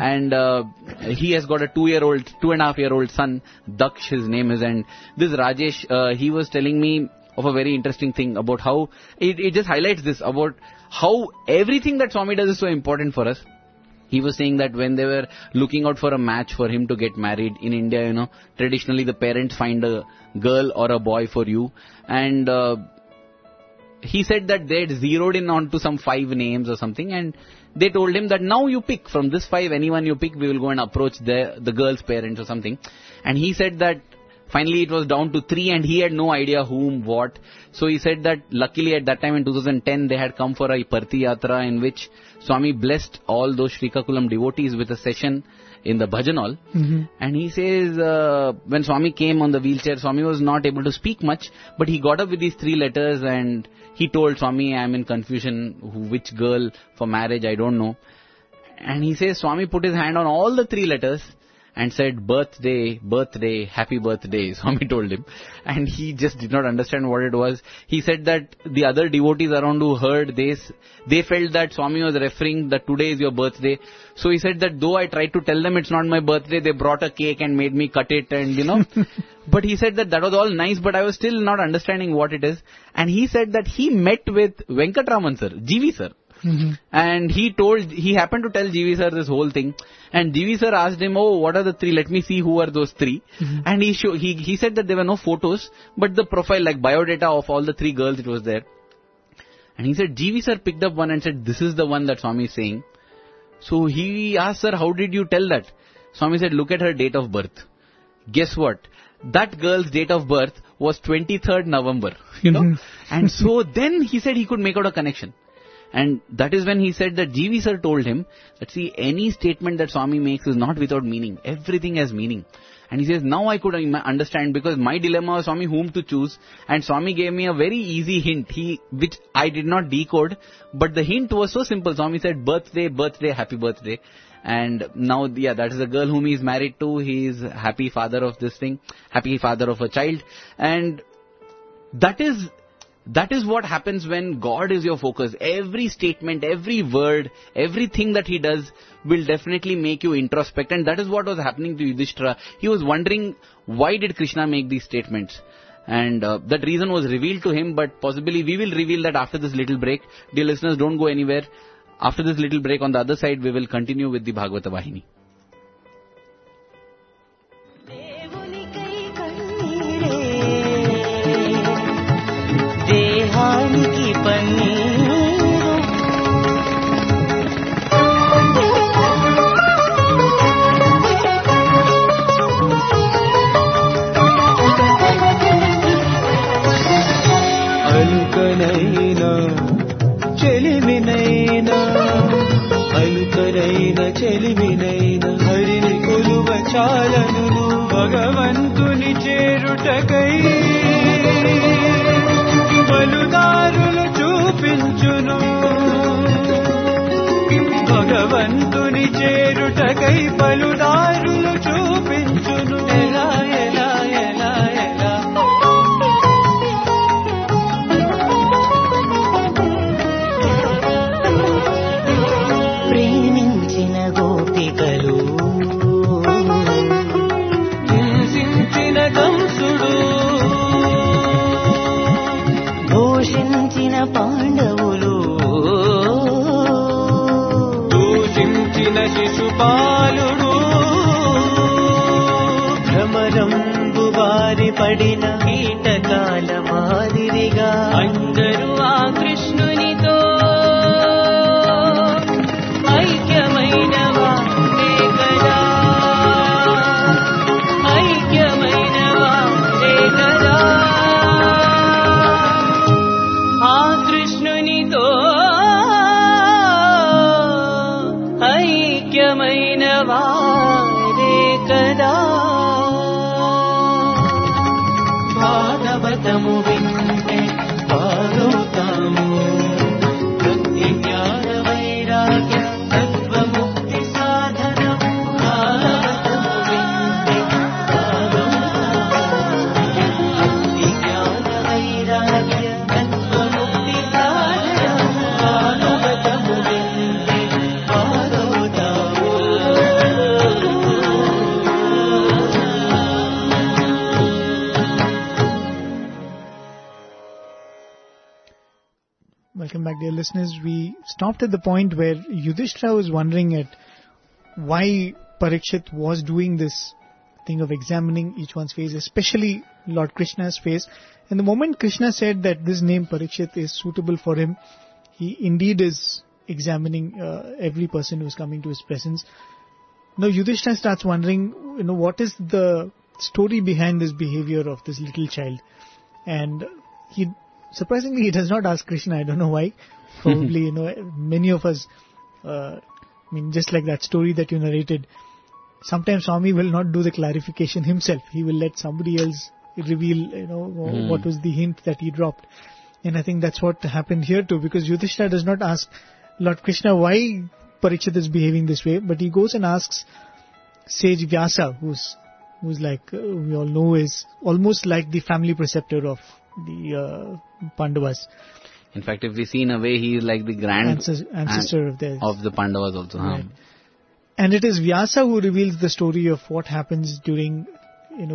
And he has got a 2.5-year-old son, Daksh his name is. And this Rajesh, he was telling me of a very interesting thing about how it just highlights this, about how everything that Swami does is so important for us. He was saying that when they were looking out for a match for him to get married in India, traditionally the parents find a girl or a boy for you, and he said that they had zeroed in onto some 5 names or something, and they told him that now you pick from this 5, anyone you pick, we will go and approach the girl's parents or something. And he said that finally it was down to 3, and he had no idea whom, what. So he said that luckily at that time in 2010 they had come for a Parthi Yatra in which Swami blessed all those Srikakulam devotees with a session in the bhajan hall. And he says when Swami came on the wheelchair, Swami was not able to speak much, but he got up with these 3 letters and he told Swami, I am in confusion, which girl for marriage, I don't know. And he says Swami put his hand on all the 3 letters and said, birthday, birthday, happy birthday, Swami told him. And he just did not understand what it was. He said that the other devotees around who heard this, they felt that Swami was referring that today is your birthday. So he said that though I tried to tell them it's not my birthday, they brought a cake and made me cut it and But he said that was all nice, but I was still not understanding what it is. And he said that he met with Venkatraman sir, GV sir. And he happened to tell GV sir this whole thing, and GV sir asked him, oh, what are the 3, let me see who are those 3. And he said that there were no photos, but the profile, like biodata of all the 3 girls, it was there. And he said GV sir picked up one and said, this is the one that Swami is saying. So he asked, sir, how did you tell that? Swami said, look at her date of birth. Guess what? That girl's date of birth was 23rd November, And so then he said he could make out a connection. And that is when he said that GV sir told him that, see, any statement that Swami makes is not without meaning. Everything has meaning. And he says, now I could understand, because my dilemma was, Swami, whom to choose. And Swami gave me a very easy hint, which I did not decode. But the hint was so simple. Swami said, birthday, birthday, happy birthday. And now, that is a girl whom he is married to. He is happy father of this thing, happy father of a child. And that is what happens when God is your focus. Every statement, every word, everything that he does will definitely make you introspect. And that is what was happening to Yudhishthira. He was wondering, why did Krishna make these statements? And that reason was revealed to him, but possibly we will reveal that after this little break. Dear listeners, don't go anywhere. After this little break, on the other side, we will continue with the Bhagavata Vahini. देहानी पन्नीरो अलुकनैना చెలిమినైనా అలుకరైన చెలిమినైనా హరిని కొలువ చాలను భగవంతుని చేరుటకై పలుదారులు చూపించును భగవంతుని చేరుటకై పలుదారులు చూపించును. ఎలా ఎలా ఎలా ఎలా ప్రేమించిన గోపికలు హింసించిన కంసుడు ఘోషించిన పాండవులు దూషించిన శిశుపాలుడు భ్రమరంబు వారి పడిన కీటకాల మాదిరిగా అందరూ ఆ కృష్ణునితో ఐక్యమైన వారే కదా, ఐక్యమైన వారే కదా, ఆ కృష్ణునితో ఐక్యమైన వారే కదా. భాగవతము వింటే పాగవుతాము, భక్తి జ్ఞాన వైరాగ్య తత్వముక్తి సాధనము. భాగవతము వింటే పాగవుతాము, భక్తి జ్ఞాన వైరాగ్య తత్వముక్తి సాధనము. భాగవతము వింటే పాగవుతాము. Welcome back, dear listeners. We stopped at the point where Yudhishthira was wondering at why Parikshit was doing this thing of examining each one's face, especially Lord Krishna's face. And the moment Krishna said that this name Parikshit is suitable for him, he indeed is examining every person who is coming to his presence. Now Yudhishthira starts wondering, what is the story behind this behavior of this little child? And surprisingly, he does not ask Krishna. I don't know why. Probably, many of us, just like that story that you narrated, sometimes Swami will not do the clarification himself. He will let somebody else reveal, what was the hint that he dropped. And I think that's what happened here too, because Yudhishthira does not ask Lord Krishna why Parikshit is behaving this way, but he goes and asks sage Vyasa, who's like, we all know, is almost like the family preceptor of the Pandavas. In fact, if we see in a way, he is like the grand ancestor of the Pandavas also. Right. And it is Vyasa who reveals the story of what happens during, at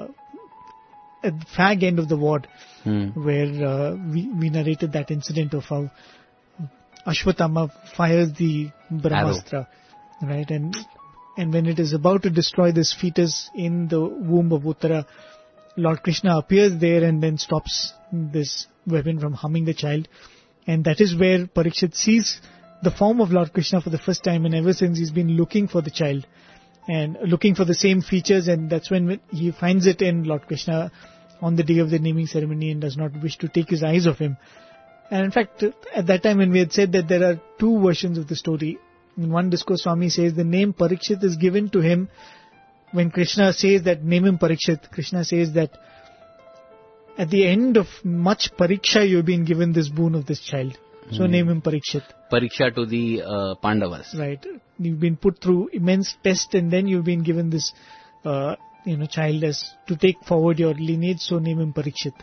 the fag end of the war, where we narrated that incident of how Ashwatthama fires the Brahmastra, right? And when it is about to destroy this fetus in the womb of Uttara, Lord Krishna appears there and then stops this weapon from harming the child. And that is where Parikshit sees the form of Lord Krishna for the first time, and ever since he's been looking for the child and looking for the same features, and that's when he finds it in Lord Krishna on the day of the naming ceremony and does not wish to take his eyes off him. And in fact, at that time when we had said that there are two versions of the story, in one discourse Swami says the name Parikshit is given to him when Krishna says that name him Parikshit. Krishna says that at the end of much pariksha you've been given this boon of this child. So name him Parikshit. Pariksha to the Pandavas. Right. You've been put through immense test and then you've been given this child as to take forward your lineage. So name him Parikshit.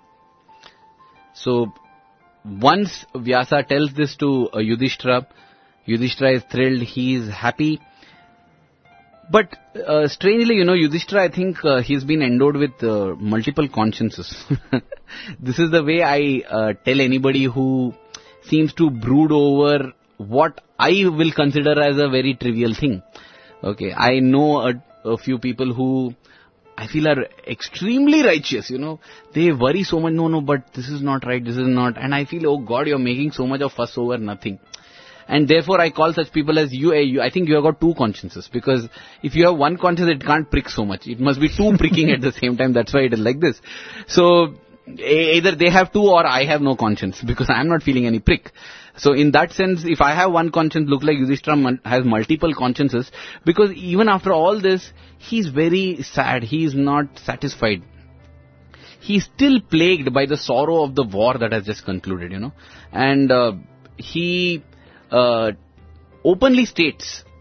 So once Vyasa tells this to Yudhishthira, Yudhishthira is thrilled, he is happy. But strangely, Yudhishthira, I think he's been endowed with multiple consciences. This is the way I tell anybody who seems to brood over what I will consider as a very trivial thing. Okay, I know a few people who I feel are extremely righteous, They worry so much, no, but this is not right, this is not. And I feel, oh God, you're making so much of fuss over nothing. And therefore I call such people as you. I think you have got two consciences, because if you have one conscience, it can't prick so much. It must be two pricking at the same time. That's why it is like this. So either they have two or I have no conscience, because I am not feeling any prick. So in that sense, if I have one conscience, look like Yudhishthira has multiple consciences, because even after all this, he's very sad. He is not satisfied. He is still plagued by the sorrow of the war that has just concluded, And he openly states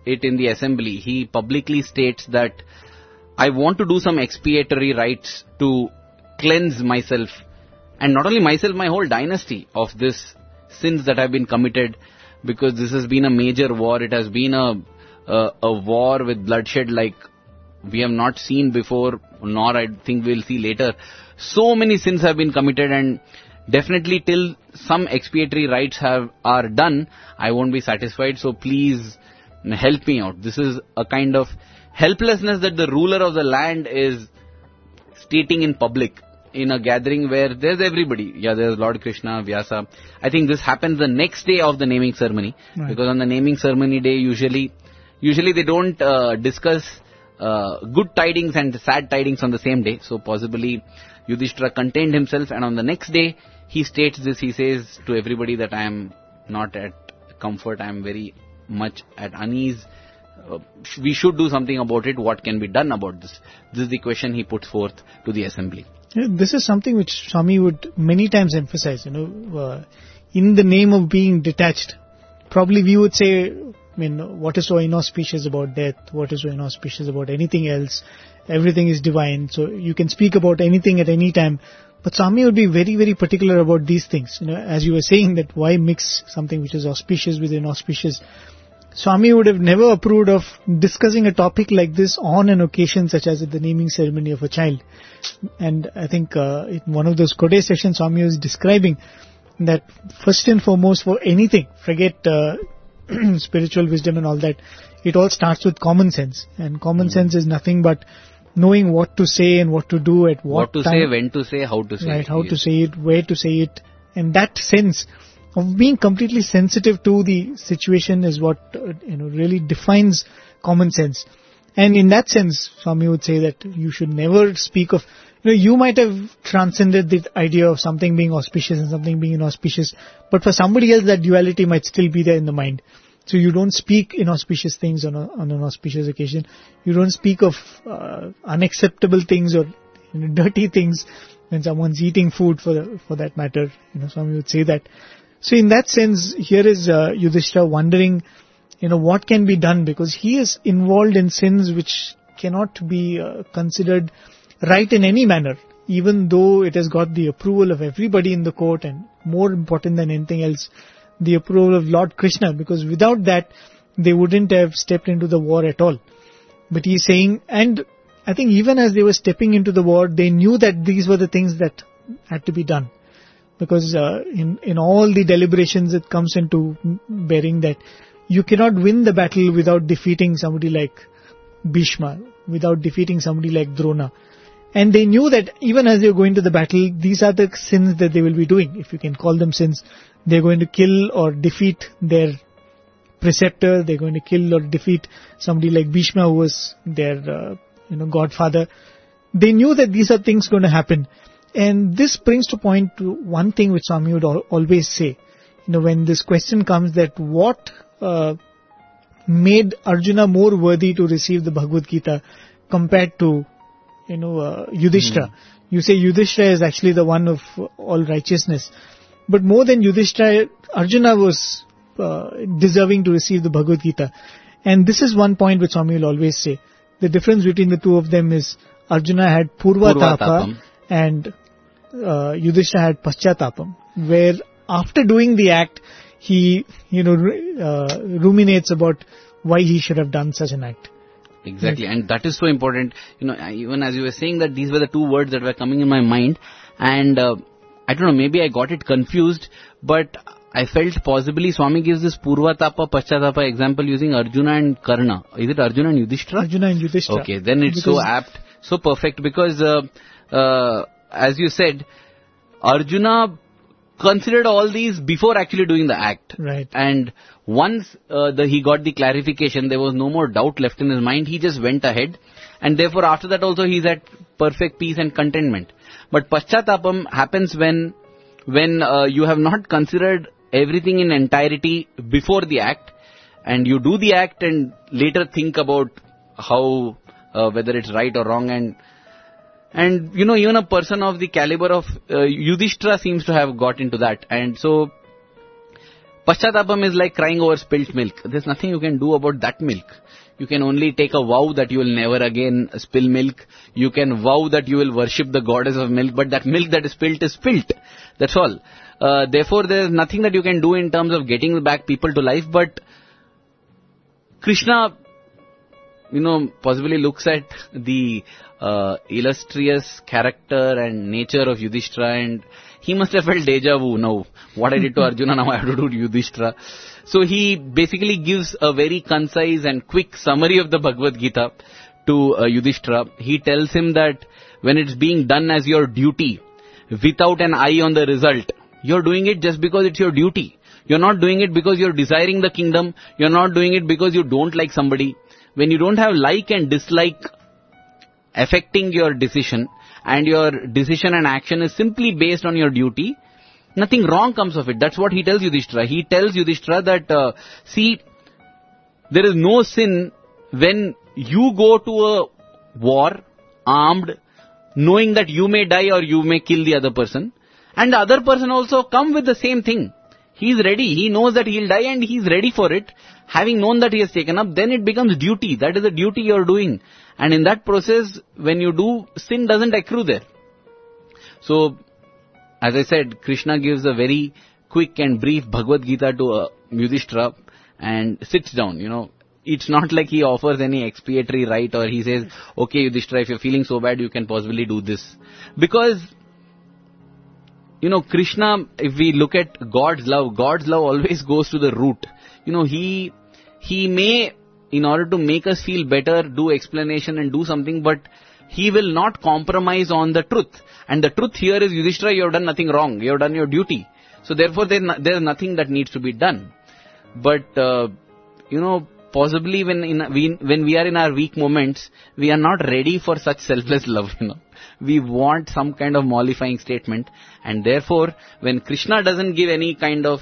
it in the assembly, he publicly states that I want to do some expiatory rites to cleanse myself, and not only myself, my whole dynasty of this sins that have been committed, because this has been a major war. It has been a war with bloodshed like we have not seen before, nor I think we'll see later. So many sins have been committed, and definitely till some expiatory rites are done, I won't be satisfied. So please help me out. This is a kind of helplessness that the ruler of the land is stating in public, in a gathering where there's everybody. Yeah, there's Lord Krishna, Vyasa. I think this happens the next day of the naming ceremony, right. Because on the naming ceremony day, usually they don't discuss good tidings and sad tidings on the same day. So possibly Yudhishthira contained himself, and on the next day he states this. He says to everybody that I am not at comfort, I am very much at unease. We should do something about it. What can be done about this? This is the question he puts forth to the assembly. Yeah, this is something which Swami would many times emphasize, in the name of being detached. Probably we would say, what is so inauspicious about death? What is so inauspicious about anything else? Everything is divine, so you can speak about anything at any time. But Swami would be very, very particular about these things. As you were saying, that why mix something which is auspicious with inauspicious? Swami would have never approved of discussing a topic like this on an occasion such as at the naming ceremony of a child. And I think in one of those Koday sessions, Swami was describing that first and foremost for anything, forget spiritual wisdom and all that, it all starts with common sense. And common sense is nothing but knowing what to say and what to do at what time. What to say, when to say, how to say. Right, how to say it, where to say it. And that sense of being completely sensitive to the situation is what really defines common sense. And in that sense, Swami would say that you should never speak of, you might have transcended the idea of something being auspicious and something being inauspicious, but for somebody else that duality might still be there in the mind. So you don't speak inauspicious things on an auspicious occasion. You don't speak of unacceptable things or dirty things when someone's eating food for that matter. Swami would say that. So in that sense, here is Yudhishthira wondering, what can be done, because he is involved in sins which cannot be considered right in any manner, even though it has got the approval of everybody in the court, and more important than anything else, the approval of Lord Krishna, because without that, they wouldn't have stepped into the war at all. But he's saying, and I think even as they were stepping into the war, they knew that these were the things that had to be done. Because in all the deliberations it comes into bearing that you cannot win the battle without defeating somebody like Bhishma, without defeating somebody like Drona. And they knew that even as they were going to the battle, these are the sins that they will be doing, if you can call them sins. They're going to kill or defeat their preceptor, they're going to kill or defeat somebody like Bhishma, who was their godfather. They knew that these are things going to happen. And this brings to point to one thing which Swami would always say. When this question comes that what made Arjuna more worthy to receive the Bhagavad Gita compared to, Yudhishthira. You say Yudhishthira is actually the one of all righteousness. But more than Yudhishthira, Arjuna was deserving to receive the Bhagavad Gita. And this is one point which Swami will always say. The difference between the two of them is Arjuna had Purvatapa and Yudhishthira had Paschatapam, where after doing the act, he, ruminates about why he should have done such an act. Exactly, and that is so important. Even as you were saying that, these were the two words that were coming in my mind, and I don't know, maybe I got it confused, but I felt possibly Swami gives this Purvatapa, Paschatapa example using Arjuna and Karna. Is it Arjuna and Yudhishthira? Arjuna and Yudhishthira. Okay, then it's so apt, so perfect, because as you said, Arjuna considered all these before actually doing the act. Right. And once he got the clarification, there was no more doubt left in his mind. He just went ahead, and therefore after that also he's at perfect peace and contentment. But Paschatapam happens when you have not considered everything in entirety before the act, and you do the act and later think about how whether it's right or wrong, and even a person of the caliber of Yudhishthira seems to have got into that. And so Paschatapam is like crying over spilt milk. There's nothing you can do about that milk. You can only take a vow that you will never again spill milk. You can vow that you will worship the goddess of milk, but that milk that is spilt is spilt. That's all. Therefore, there is nothing that you can do in terms of getting back people to life, but Krishna, possibly looks at the illustrious character and nature of Yudhishthira, and he must have felt deja vu. Now, what I did to Arjuna, now I have to do to Yudhishthira. So he basically gives a very concise and quick summary of the Bhagavad Gita to Yudhishthira. He tells him that when it's being done as your duty, without an eye on the result, you're doing it just because it's your duty. You're not doing it because you're desiring the kingdom. You're not doing it because you don't like somebody. When you don't have like and dislike affecting your decision, and your decision and action is simply based on your duty, nothing wrong comes of it. That's what he tells Yudhishthira. He tells Yudhishthira that, see, there is no sin when you go to a war, armed, knowing that you may die or you may kill the other person, and the other person also come with the same thing. He is ready. He knows that he will die and he is ready for it. Having known that he has taken up, then it becomes duty. That is the duty you are doing. And in that process, when you do, sin doesn't accrue there. So, as I said, Krishna gives a very quick and brief Bhagavad Gita to Yudhishthira and sits down, It's not like he offers any expiatory right or he says, okay Yudhishthira, if you're feeling so bad, you can possibly do this. Because, Krishna, if we look at God's love always goes to the root. He may, in order to make us feel better, do explanation and do something, but he will not compromise on the truth. And the truth here is, Yudhishthira, you have done nothing wrong. You have done your duty. So therefore, there is nothing that needs to be done. But, possibly when we are in our weak moments, we are not ready for such selfless love, We want some kind of mollifying statement. And therefore, when Krishna doesn't give any kind of,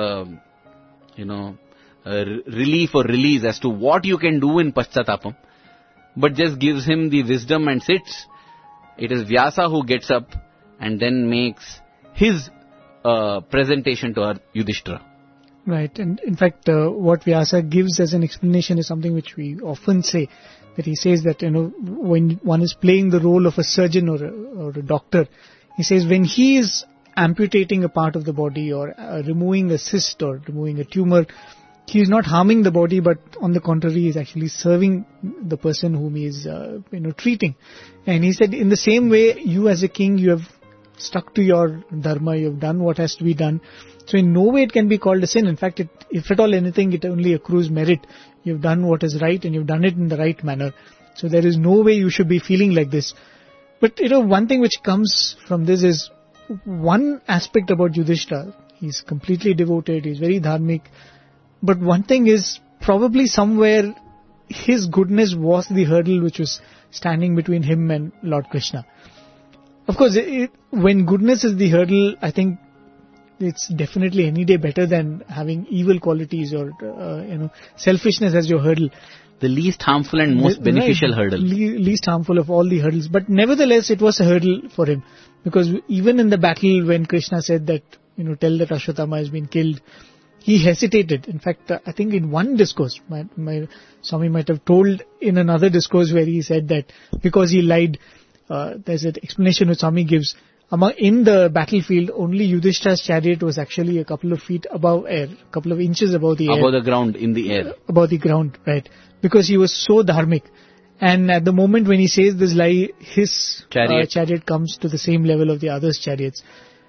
relief or release as to what you can do in Paschatapam, but just gives him the wisdom and sits, it is Vyasa who gets up and then makes his presentation to Yudhishthira. Right, and in fact, what Vyasa gives as an explanation is something which we often say, that he says that, when one is playing the role of a surgeon or a doctor, he says when he is amputating a part of the body or removing a cyst or removing a tumor, he is not harming the body, but on the contrary, he is actually serving the person whom he is, treating. And he said, in the same way, you as a king, you have stuck to your dharma, you have done what has to be done. So in no way it can be called a sin. In fact, if at all anything, it only accrues merit. You've done what is right and you've done it in the right manner. So there is no way you should be feeling like this. But, one thing which comes from this is one aspect about Yudhishthira. He's completely devoted, he's very dharmic. But one thing is, probably somewhere his goodness was the hurdle which was standing between him and Lord Krishna. Of course, when goodness is the hurdle, I think it's definitely any day better than having evil qualities or, selfishness as your hurdle. The least harmful and most beneficial hurdle. Least harmful of all the hurdles. But nevertheless, it was a hurdle for him. Because even in the battle when Krishna said that, tell that Ashwatthama has been killed, he hesitated. In fact, I think in one discourse, my Swami might have told in another discourse where he said that because he lied, there's an explanation which Swami gives. In the battlefield, only Yudhishthira's chariot was actually a couple of feet above air, a couple of inches above the air. Above the ground, in the air. Above the ground, right. Because he was so dharmic. And at the moment when he says this lie, his chariot comes to the same level of the others' chariots.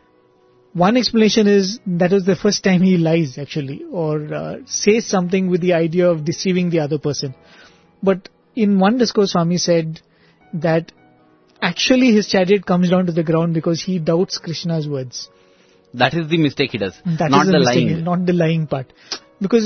One explanation is that was the first time he lies actually, or says something with the idea of deceiving the other person. But in one discourse, Swami said that actually his chariot comes down to the ground because he doubts Krishna's words. That is the mistake he does, not the lying. Not the lying part. Because,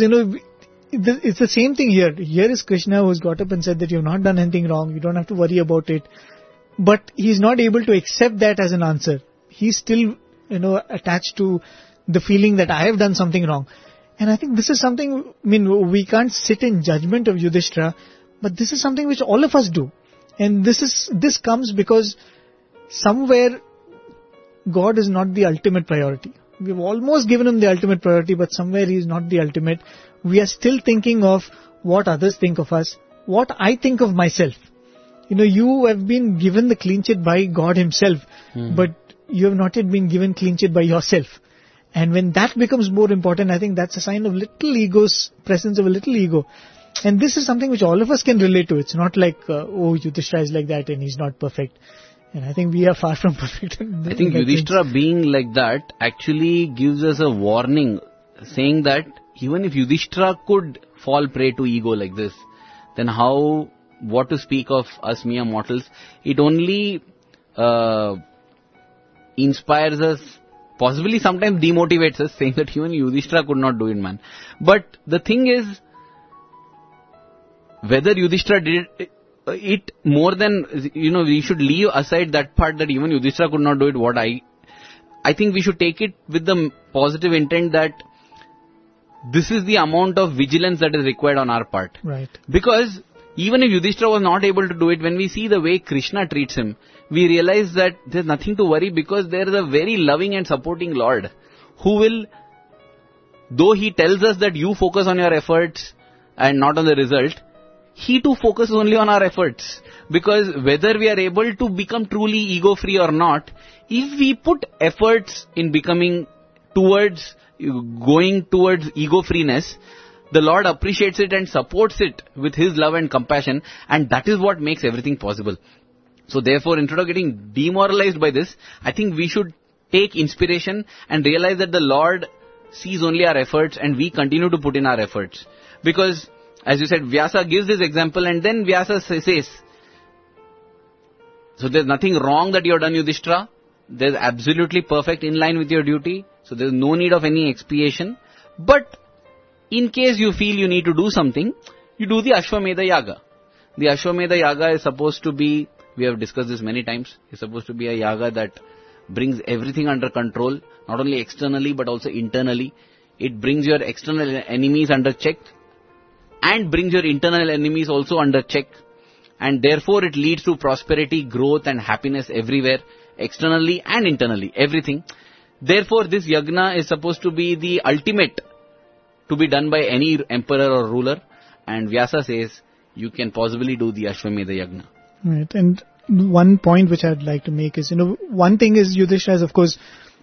it's the same thing here. Here is Krishna who's got up and said that you've not done anything wrong, you don't have to worry about it. But he's not able to accept that as an answer. He's still, attached to the feeling that I have done something wrong. And I think this is something, we can't sit in judgment of Yudhishthira, but this is something which all of us do. And this comes because somewhere God is not the ultimate priority. we've almost given him the ultimate priority, but somewhere he's not the ultimate. We are still thinking of what others think of us, what I think of myself. You have been given the clean sheet by God himself, but you have not yet been given clean sheet by yourself. And when that becomes more important, I think that's a sign of little ego's presence of a little ego. And this is something which all of us can relate to. It's not like, Yudhishthira is like that and he's not perfect. And I think we are far from perfect. I think Yudhishthira being like that actually gives us a warning, saying that even if Yudhishthira could fall prey to ego like this, then what to speak of us mere mortals? It only inspires us, possibly sometimes demotivates us, saying that even Yudhishthira could not do it, man. But the thing is, whether Yudhishthira did it more than, we should leave aside that part that even Yudhishthira could not do it. I think we should take it with the positive intent that this is the amount of vigilance that is required on our part. Right. Because even if Yudhishthira was not able to do it, when we see the way Krishna treats him, we realize that there's nothing to worry, because there is a very loving and supporting Lord who will, though he tells us that you focus on your efforts and not on the result, he too focuses only on our efforts. Because whether we are able to become truly ego-free or not, if we put efforts in going towards ego-freeness, the Lord appreciates it and supports it with His love and compassion, and that is what makes everything possible. So therefore, instead of getting demoralized by this, I think we should take inspiration and realize that the Lord sees only our efforts and we continue to put in our efforts. Because, as you said, Vyasa gives this example, and then Vyasa says, so there's nothing wrong that you have done, Yudhishthira. There's absolutely perfect in line with your duty. So there's no need of any expiation. But in case you feel you need to do something, you do the Ashwamedha Yaga. The Ashwamedha Yaga is supposed to be, we have discussed this many times, it's supposed to be a yaga that brings everything under control, not only externally but also internally. It brings your external enemies under check and brings your internal enemies also under check. And therefore it leads to prosperity, growth and happiness everywhere, externally and internally, everything. Therefore this yagna is supposed to be the ultimate to be done by any emperor or ruler. And Vyasa says, you can possibly do the Ashwamedha Yagna. Right. And one point which I'd like to make is, one thing is Yudhishthira is, of course,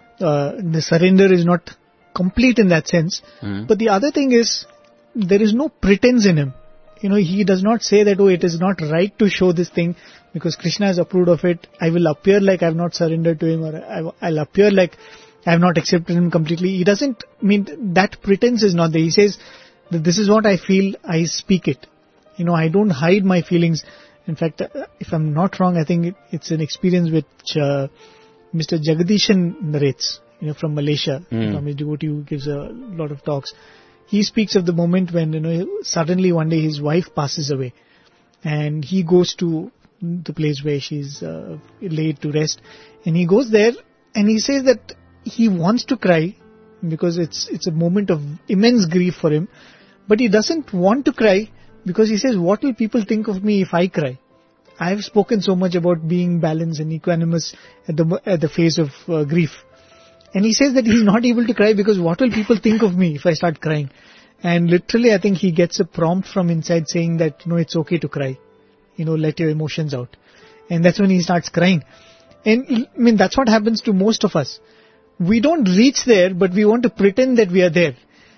the surrender is not complete in that sense. But the other thing is, there is no pretense in him. He does not say that, it is not right to show this thing because Krishna has approved of it. I will appear like I have not surrendered to him, or I'll appear like I have not accepted him completely. He doesn't mean that pretense is not there. He says that this is what I feel, I speak it. I don't hide my feelings. In fact, if I'm not wrong, I think it's an experience which Mr. Jagadishan narrates, from Malaysia, from a devotee who gives a lot of talks. He speaks of the moment when, suddenly one day his wife passes away and he goes to the place where she's laid to rest, and he goes there and he says that he wants to cry because it's a moment of immense grief for him, but he doesn't want to cry because he says, what will people think of me if I cry? I have spoken so much about being balanced and equanimous at the face of grief. And he says that he's not able to cry because what will people think of me if I start crying? And literally I think he gets a prompt from inside saying that, it's okay to cry. Let your emotions out. And that's when he starts crying. And that's what happens to most of us. We don't reach there, but we want to pretend that we are there.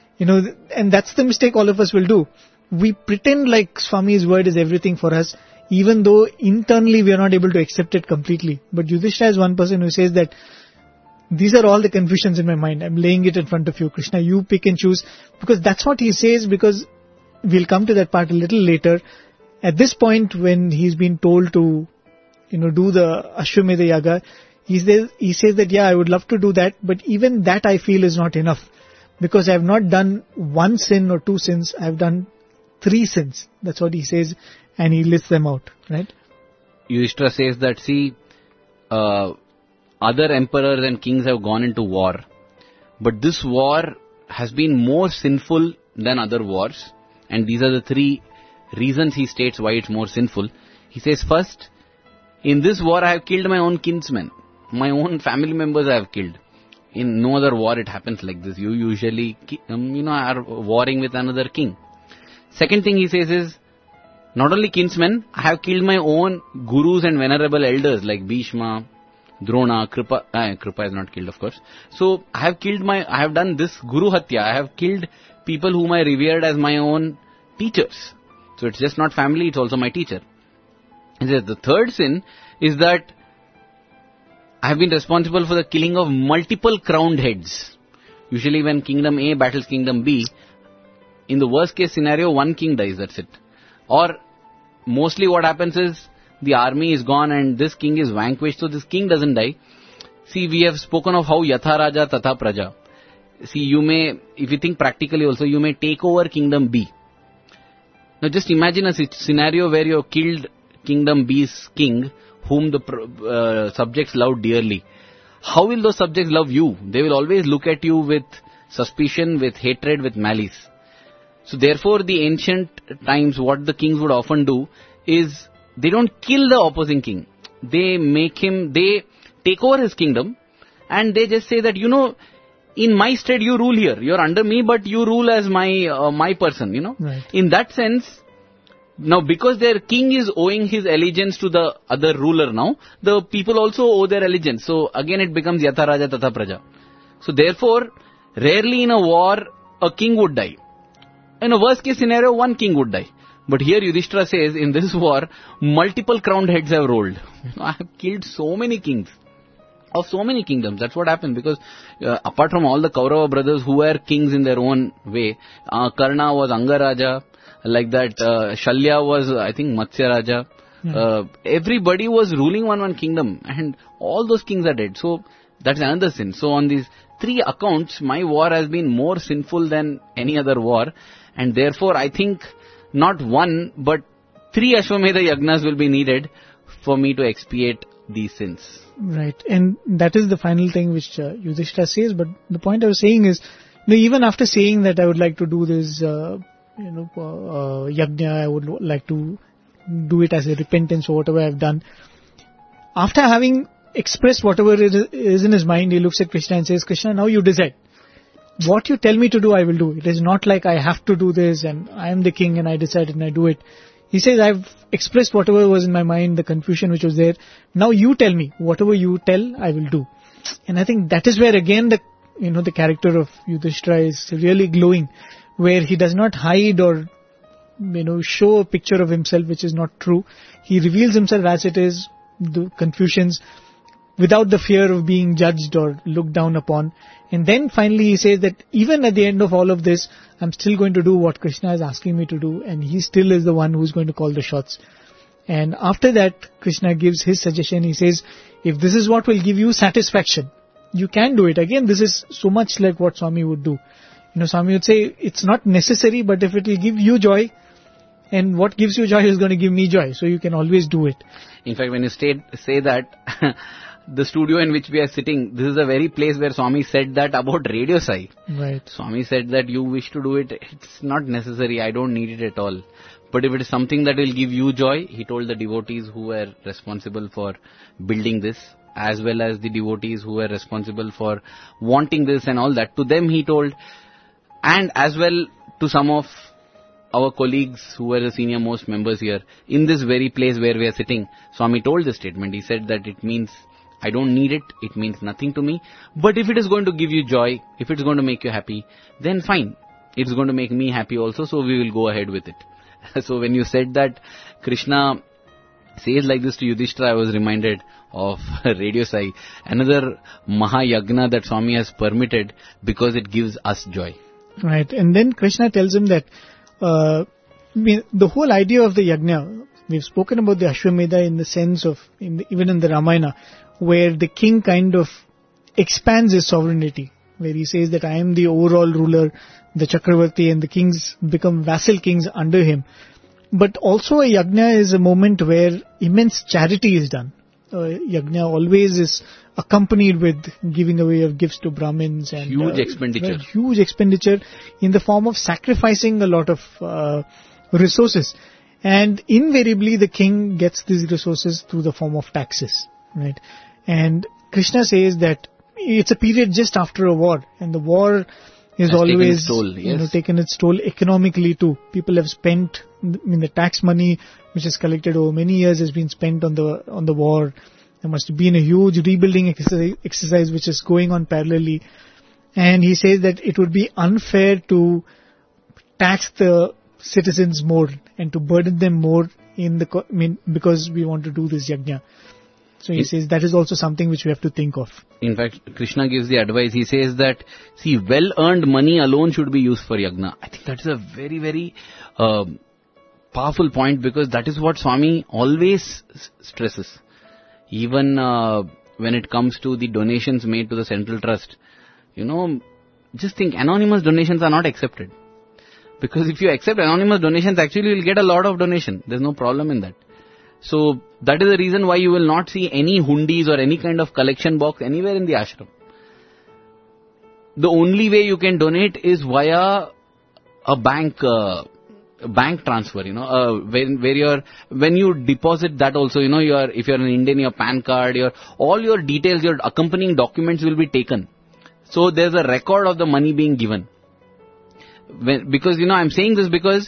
And that's the mistake all of us will do. We pretend like Swami's word is everything for us, even though internally we are not able to accept it completely. But Yudhishthira is one person who says that these are all the confusions in my mind. I'm laying it in front of you, Krishna. You pick and choose. Because that's what he says, because we'll come to that part a little later. At this point, when he's been told to, do the Ashwamedha Yaga, he says that, I would love to do that, but even that I feel is not enough. Because I have not done one sin or two sins, I have done 3 sins. That's what he says, and he lists them out, right? Yudhishthira says that, other emperors and kings have gone into war, but this war has been more sinful than other wars, and these are the 3 reasons he states why it's more sinful. He says, first, in this war I have killed my own kinsmen, my own family members I have killed. In no other war it happens like this. You usually, are warring with another king. Second thing he says is, not only kinsmen, I have killed my own gurus and venerable elders like Bhishma, Drona, Kripa. Kripa is not killed, of course. So I have done this Guru Hatya. I have killed people whom I revered as my own teachers. So it's just not family, it's also my teacher. He says the third sin is that I have been responsible for the killing of multiple crowned heads. Usually when Kingdom A battles Kingdom B, in the worst case scenario, one king dies, that's it. Or mostly what happens is the army is gone and this king is vanquished, so this king doesn't die. See, we have spoken of how Yatha Raja Tatha Praja. See, if you think practically also, you may take over Kingdom B. Now just imagine a scenario where you have killed Kingdom B's king, whom the subjects love dearly. How will those subjects love you? They will always look at you with suspicion, with hatred, with malice. So therefore the ancient times, what the kings would often do is, they don't kill the opposing king. They take over his kingdom and they just say that, in my stead you rule here. You're under me, but you rule as my person, Right. In that sense, now because their king is owing his allegiance to the other ruler now, the people also owe their allegiance. So again it becomes Yatha Raja Tatha Praja. So therefore, rarely in a war, a king would die. In a worst case scenario, one king would die. But here Yudhishthira says, in this war, multiple crowned heads have rolled. I have killed so many kings of so many kingdoms. That's what happened, because apart from all the Kaurava brothers who were kings in their own way, Karna was Angaraja, like that, Shalya was, I think, Matsya Raja. Everybody was ruling one kingdom, and all those kings are dead. So that's another sin. So on these three accounts, my war has been more sinful than any other war, and therefore I think not one, but 3 Ashwamedha Yagnas will be needed for me to expiate these sins. Right, and that is the final thing which Yudhishthira says. But the point I was saying is, even after saying that I would like to do this, yajna, I would like to do it as a repentance for whatever I've done. After having expressed whatever is in his mind, he looks at Krishna and says, Krishna, now you decide. What you tell me to do, I will do. It is not like I have to do this and I am the king and I decided and I do it. He says, I've expressed whatever was in my mind, the confusion which was there. Now you tell me. Whatever you tell, I will do. And I think that is where again the character of Yudhishthira is really glowing, where he does not hide or show a picture of himself which is not true. He reveals himself as it is, the confusions, without the fear of being judged or looked down upon. And then finally he says that even at the end of all of this, I'm still going to do what Krishna is asking me to do, and he still is the one who's going to call the shots. And after that, Krishna gives his suggestion. He says, if this is what will give you satisfaction, you can do it. Again, this is so much like what Swami would do. Swami would say, it's not necessary, but if it will give you joy, and what gives you joy is going to give me joy. So you can always do it. In fact, when you say that, the studio in which we are sitting, this is the very place where Swami said that about Radio Sai. Right. Swami said that you wish to do it, it's not necessary, I don't need it at all. But if it is something that will give you joy, he told the devotees who were responsible for building this, as well as the devotees who were responsible for wanting this and all that, to them he told, and as well to some of our colleagues who were the senior most members here, in this very place where we are sitting, Swami told this statement. He said that it means I don't need it, it means nothing to me, but if it is going to give you joy, if it's going to make you happy, then fine, it's going to make me happy also, so we will go ahead with it. So when you said that Krishna says like this to Yudhishthira, I was reminded of Radio Sai, another Mahayagna that Swami has permitted because it gives us joy. Right, and then Krishna tells him that the whole idea of the yajna, we've spoken about the Ashwamedha in the sense of, even in the Ramayana, where the king kind of expands his sovereignty, where he says that I am the overall ruler, the Chakravarti, and the kings become vassal kings under him. But also a yajna is a moment where immense charity is done. Yajna always is accompanied with giving away of gifts to Brahmins and huge expenditure. Right, huge expenditure in the form of sacrificing a lot of resources. And invariably the king gets these resources through the form of taxes. Right? And Krishna says that it's a period just after a war, and the war is Has taken always its toll, yes. taken its toll economically too. People have spent, the tax money which is collected over many years has been spent on the war. There must have been a huge rebuilding exercise which is going on parallelly. And he says that it would be unfair to tax the citizens more and to burden them more because we want to do this yajna. So he says that is also something which we have to think of. In fact, Krishna gives the advice. He says that, see, well-earned money alone should be used for yajna. I think that is a very, very powerful point, because that is what Swami always stresses. Even when it comes to the donations made to the Central Trust, just think, anonymous donations are not accepted. Because if you accept anonymous donations, actually you will get a lot of donation. There's no problem in that. So that is the reason why you will not see any hundis or any kind of collection box anywhere in the ashram. The only way you can donate is via a bank transfer, when you deposit that also, if you're an Indian, your PAN card, all your details, your accompanying documents will be taken. So there's a record of the money being given. Because, I'm saying this because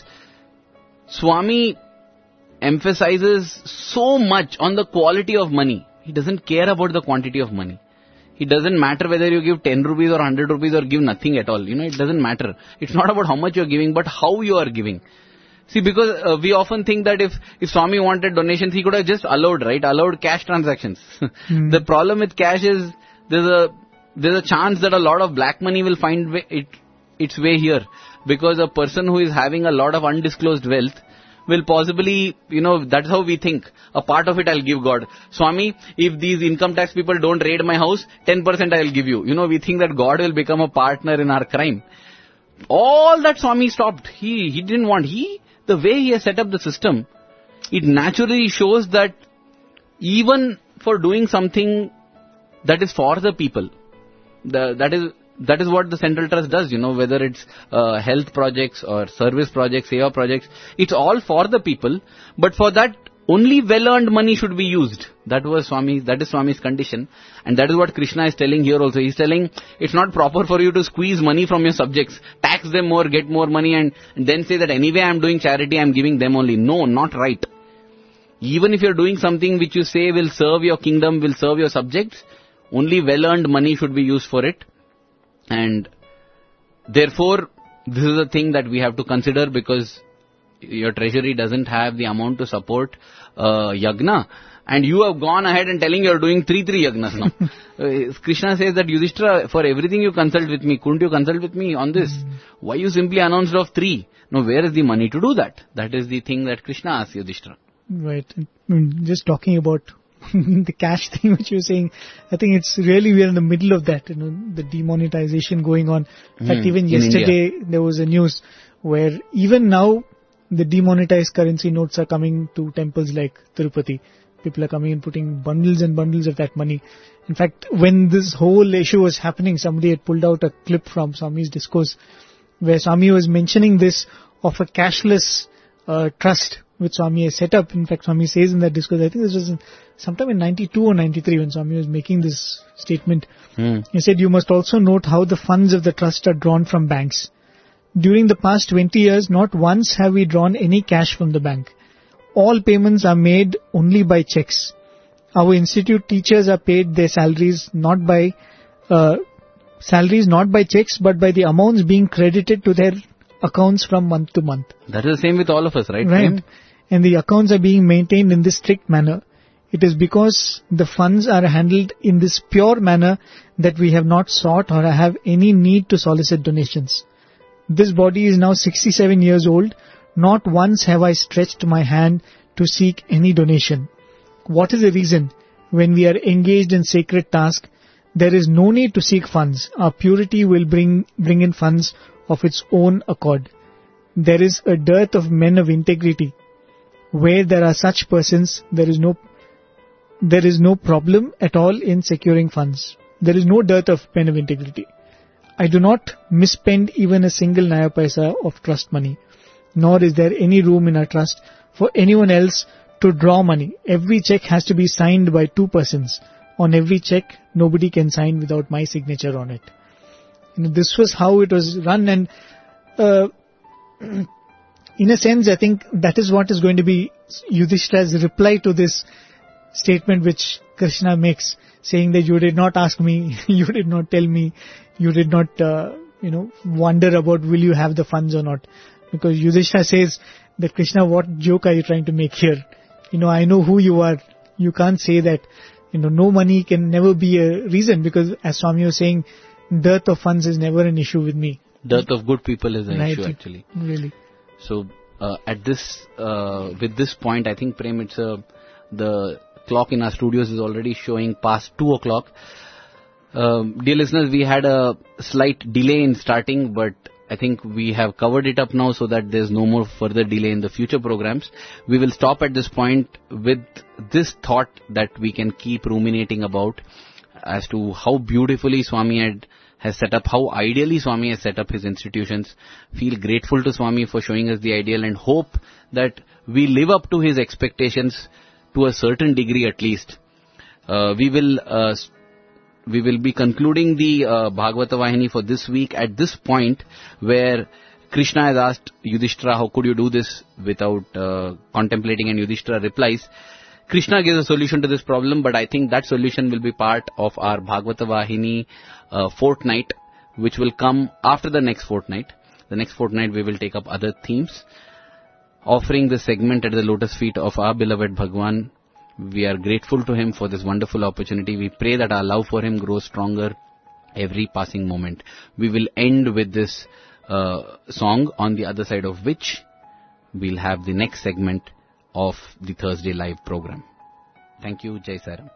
Swami emphasizes so much on the quality of money. He doesn't care about the quantity of money. It doesn't matter whether you give 10 rupees or 100 rupees or give nothing at all. It doesn't matter. It's not about how much you're giving, but how you are giving. See, because we often think that if Swami wanted donations, he could have just allowed cash transactions. The problem with cash is there's a chance that a lot of black money will find its way here. Because a person who is having a lot of undisclosed wealth will possibly, that's how we think. A part of it I'll give God. Swami, if these income tax people don't raid my house, 10% I'll give you. We think that God will become a partner in our crime. All that Swami stopped. He didn't want. The way he has set up the system, it naturally shows that even for doing something that is for the people, that is what the Central Trust does, whether it's health projects or service projects, seva projects, it's all for the people, but for that only well-earned money should be used. That is Swami's condition, and that is what Krishna is telling here also. He's telling it's not proper for you to squeeze money from your subjects, tax them more, get more money, and then say that anyway I'm doing charity, I'm giving them only. No, not right. Even if you're doing something which you say will serve your kingdom, will serve your subjects, only well-earned money should be used for it. And therefore, this is a thing that we have to consider, because your treasury doesn't have the amount to support yagna, and you have gone ahead and telling you're doing three yagnas now. Krishna says that, Yudhishthira, for everything you consult with me, couldn't you consult with me on this? Why you simply announced of 3? No, where is the money to do that? That is the thing that Krishna asks Yudhishthira. Right. Just talking about the cash thing which you're saying, I think it's really, we're in the middle of that, the demonetization going on. In fact, even yesterday there was a news where even now the demonetized currency notes are coming to temples like Tirupati. People are coming and putting bundles and bundles of that money. In fact, when this whole issue was happening, somebody had pulled out a clip from Swami's discourse where Swami was mentioning this of a cashless trust which Swami has set up. In fact, Swami says in that discourse, I think this was sometime in 92 or 93 when Swami was making this statement. He said, you must also note how the funds of the trust are drawn from banks. During the past 20 years, not once have we drawn any cash from the bank. All payments are made only by checks. Our institute teachers are paid their salaries not by checks, but by the amounts being credited to their accounts from month to month. That is the same with all of us, right? Right. And the accounts are being maintained in this strict manner. It is because the funds are handled in this pure manner that we have not sought or have any need to solicit donations. This body is now 67 years old. Not once have I stretched my hand to seek any donation. What is the reason? When we are engaged in sacred task, there is no need to seek funds. Our purity will bring in funds of its own accord. There is a dearth of men of integrity. Where there are such persons, there is no problem at all in securing funds. There is no dearth of men of integrity. I do not misspend even a single naya paisa of trust money, nor is there any room in our trust for anyone else to draw money. Every check has to be signed by 2 persons. on every check, nobody can sign without my signature on it. This was how it was run, and in a sense, I think that is what is going to be Yudhishthira's reply to this statement which Krishna makes, saying that you did not ask me, you did not tell me, you did not, wonder about will you have the funds or not. Because Yudhishthira says that, Krishna, what joke are you trying to make here? I know who you are. You can't say that, no money can never be a reason, because as Swami was saying, dearth of funds is never an issue with me. Dearth of good people is an Right, issue, actually. Really. So, with this point, I think, Prem, it's the clock in our studios is already showing past 2 o'clock. Dear listeners, we had a slight delay in starting, but I think we have covered it up now so that there's no more further delay in the future programs. We will stop at this point with this thought that we can keep ruminating about as to how beautifully Swami has set up, how ideally Swami has set up his institutions. Feel grateful to Swami for showing us the ideal and hope that we live up to his expectations to a certain degree at least. We will be concluding the Bhagavata Vahini for this week at this point, where Krishna has asked Yudhishthira, how could you do this without contemplating, and Yudhishthira replies. Krishna gives a solution to this problem, but I think that solution will be part of our Bhagavata Vahini fortnight, which will come after the next fortnight. The next fortnight we will take up other themes, offering this segment at the lotus feet of our beloved Bhagwan. We are grateful to him for this wonderful opportunity. We pray that our love for him grows stronger every passing moment. We will end with this song, on the other side of which we'll have the next segment of the Thursday Live program. Thank you. Jai Sairam.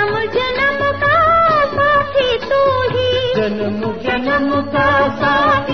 जन्म जन्म का साथी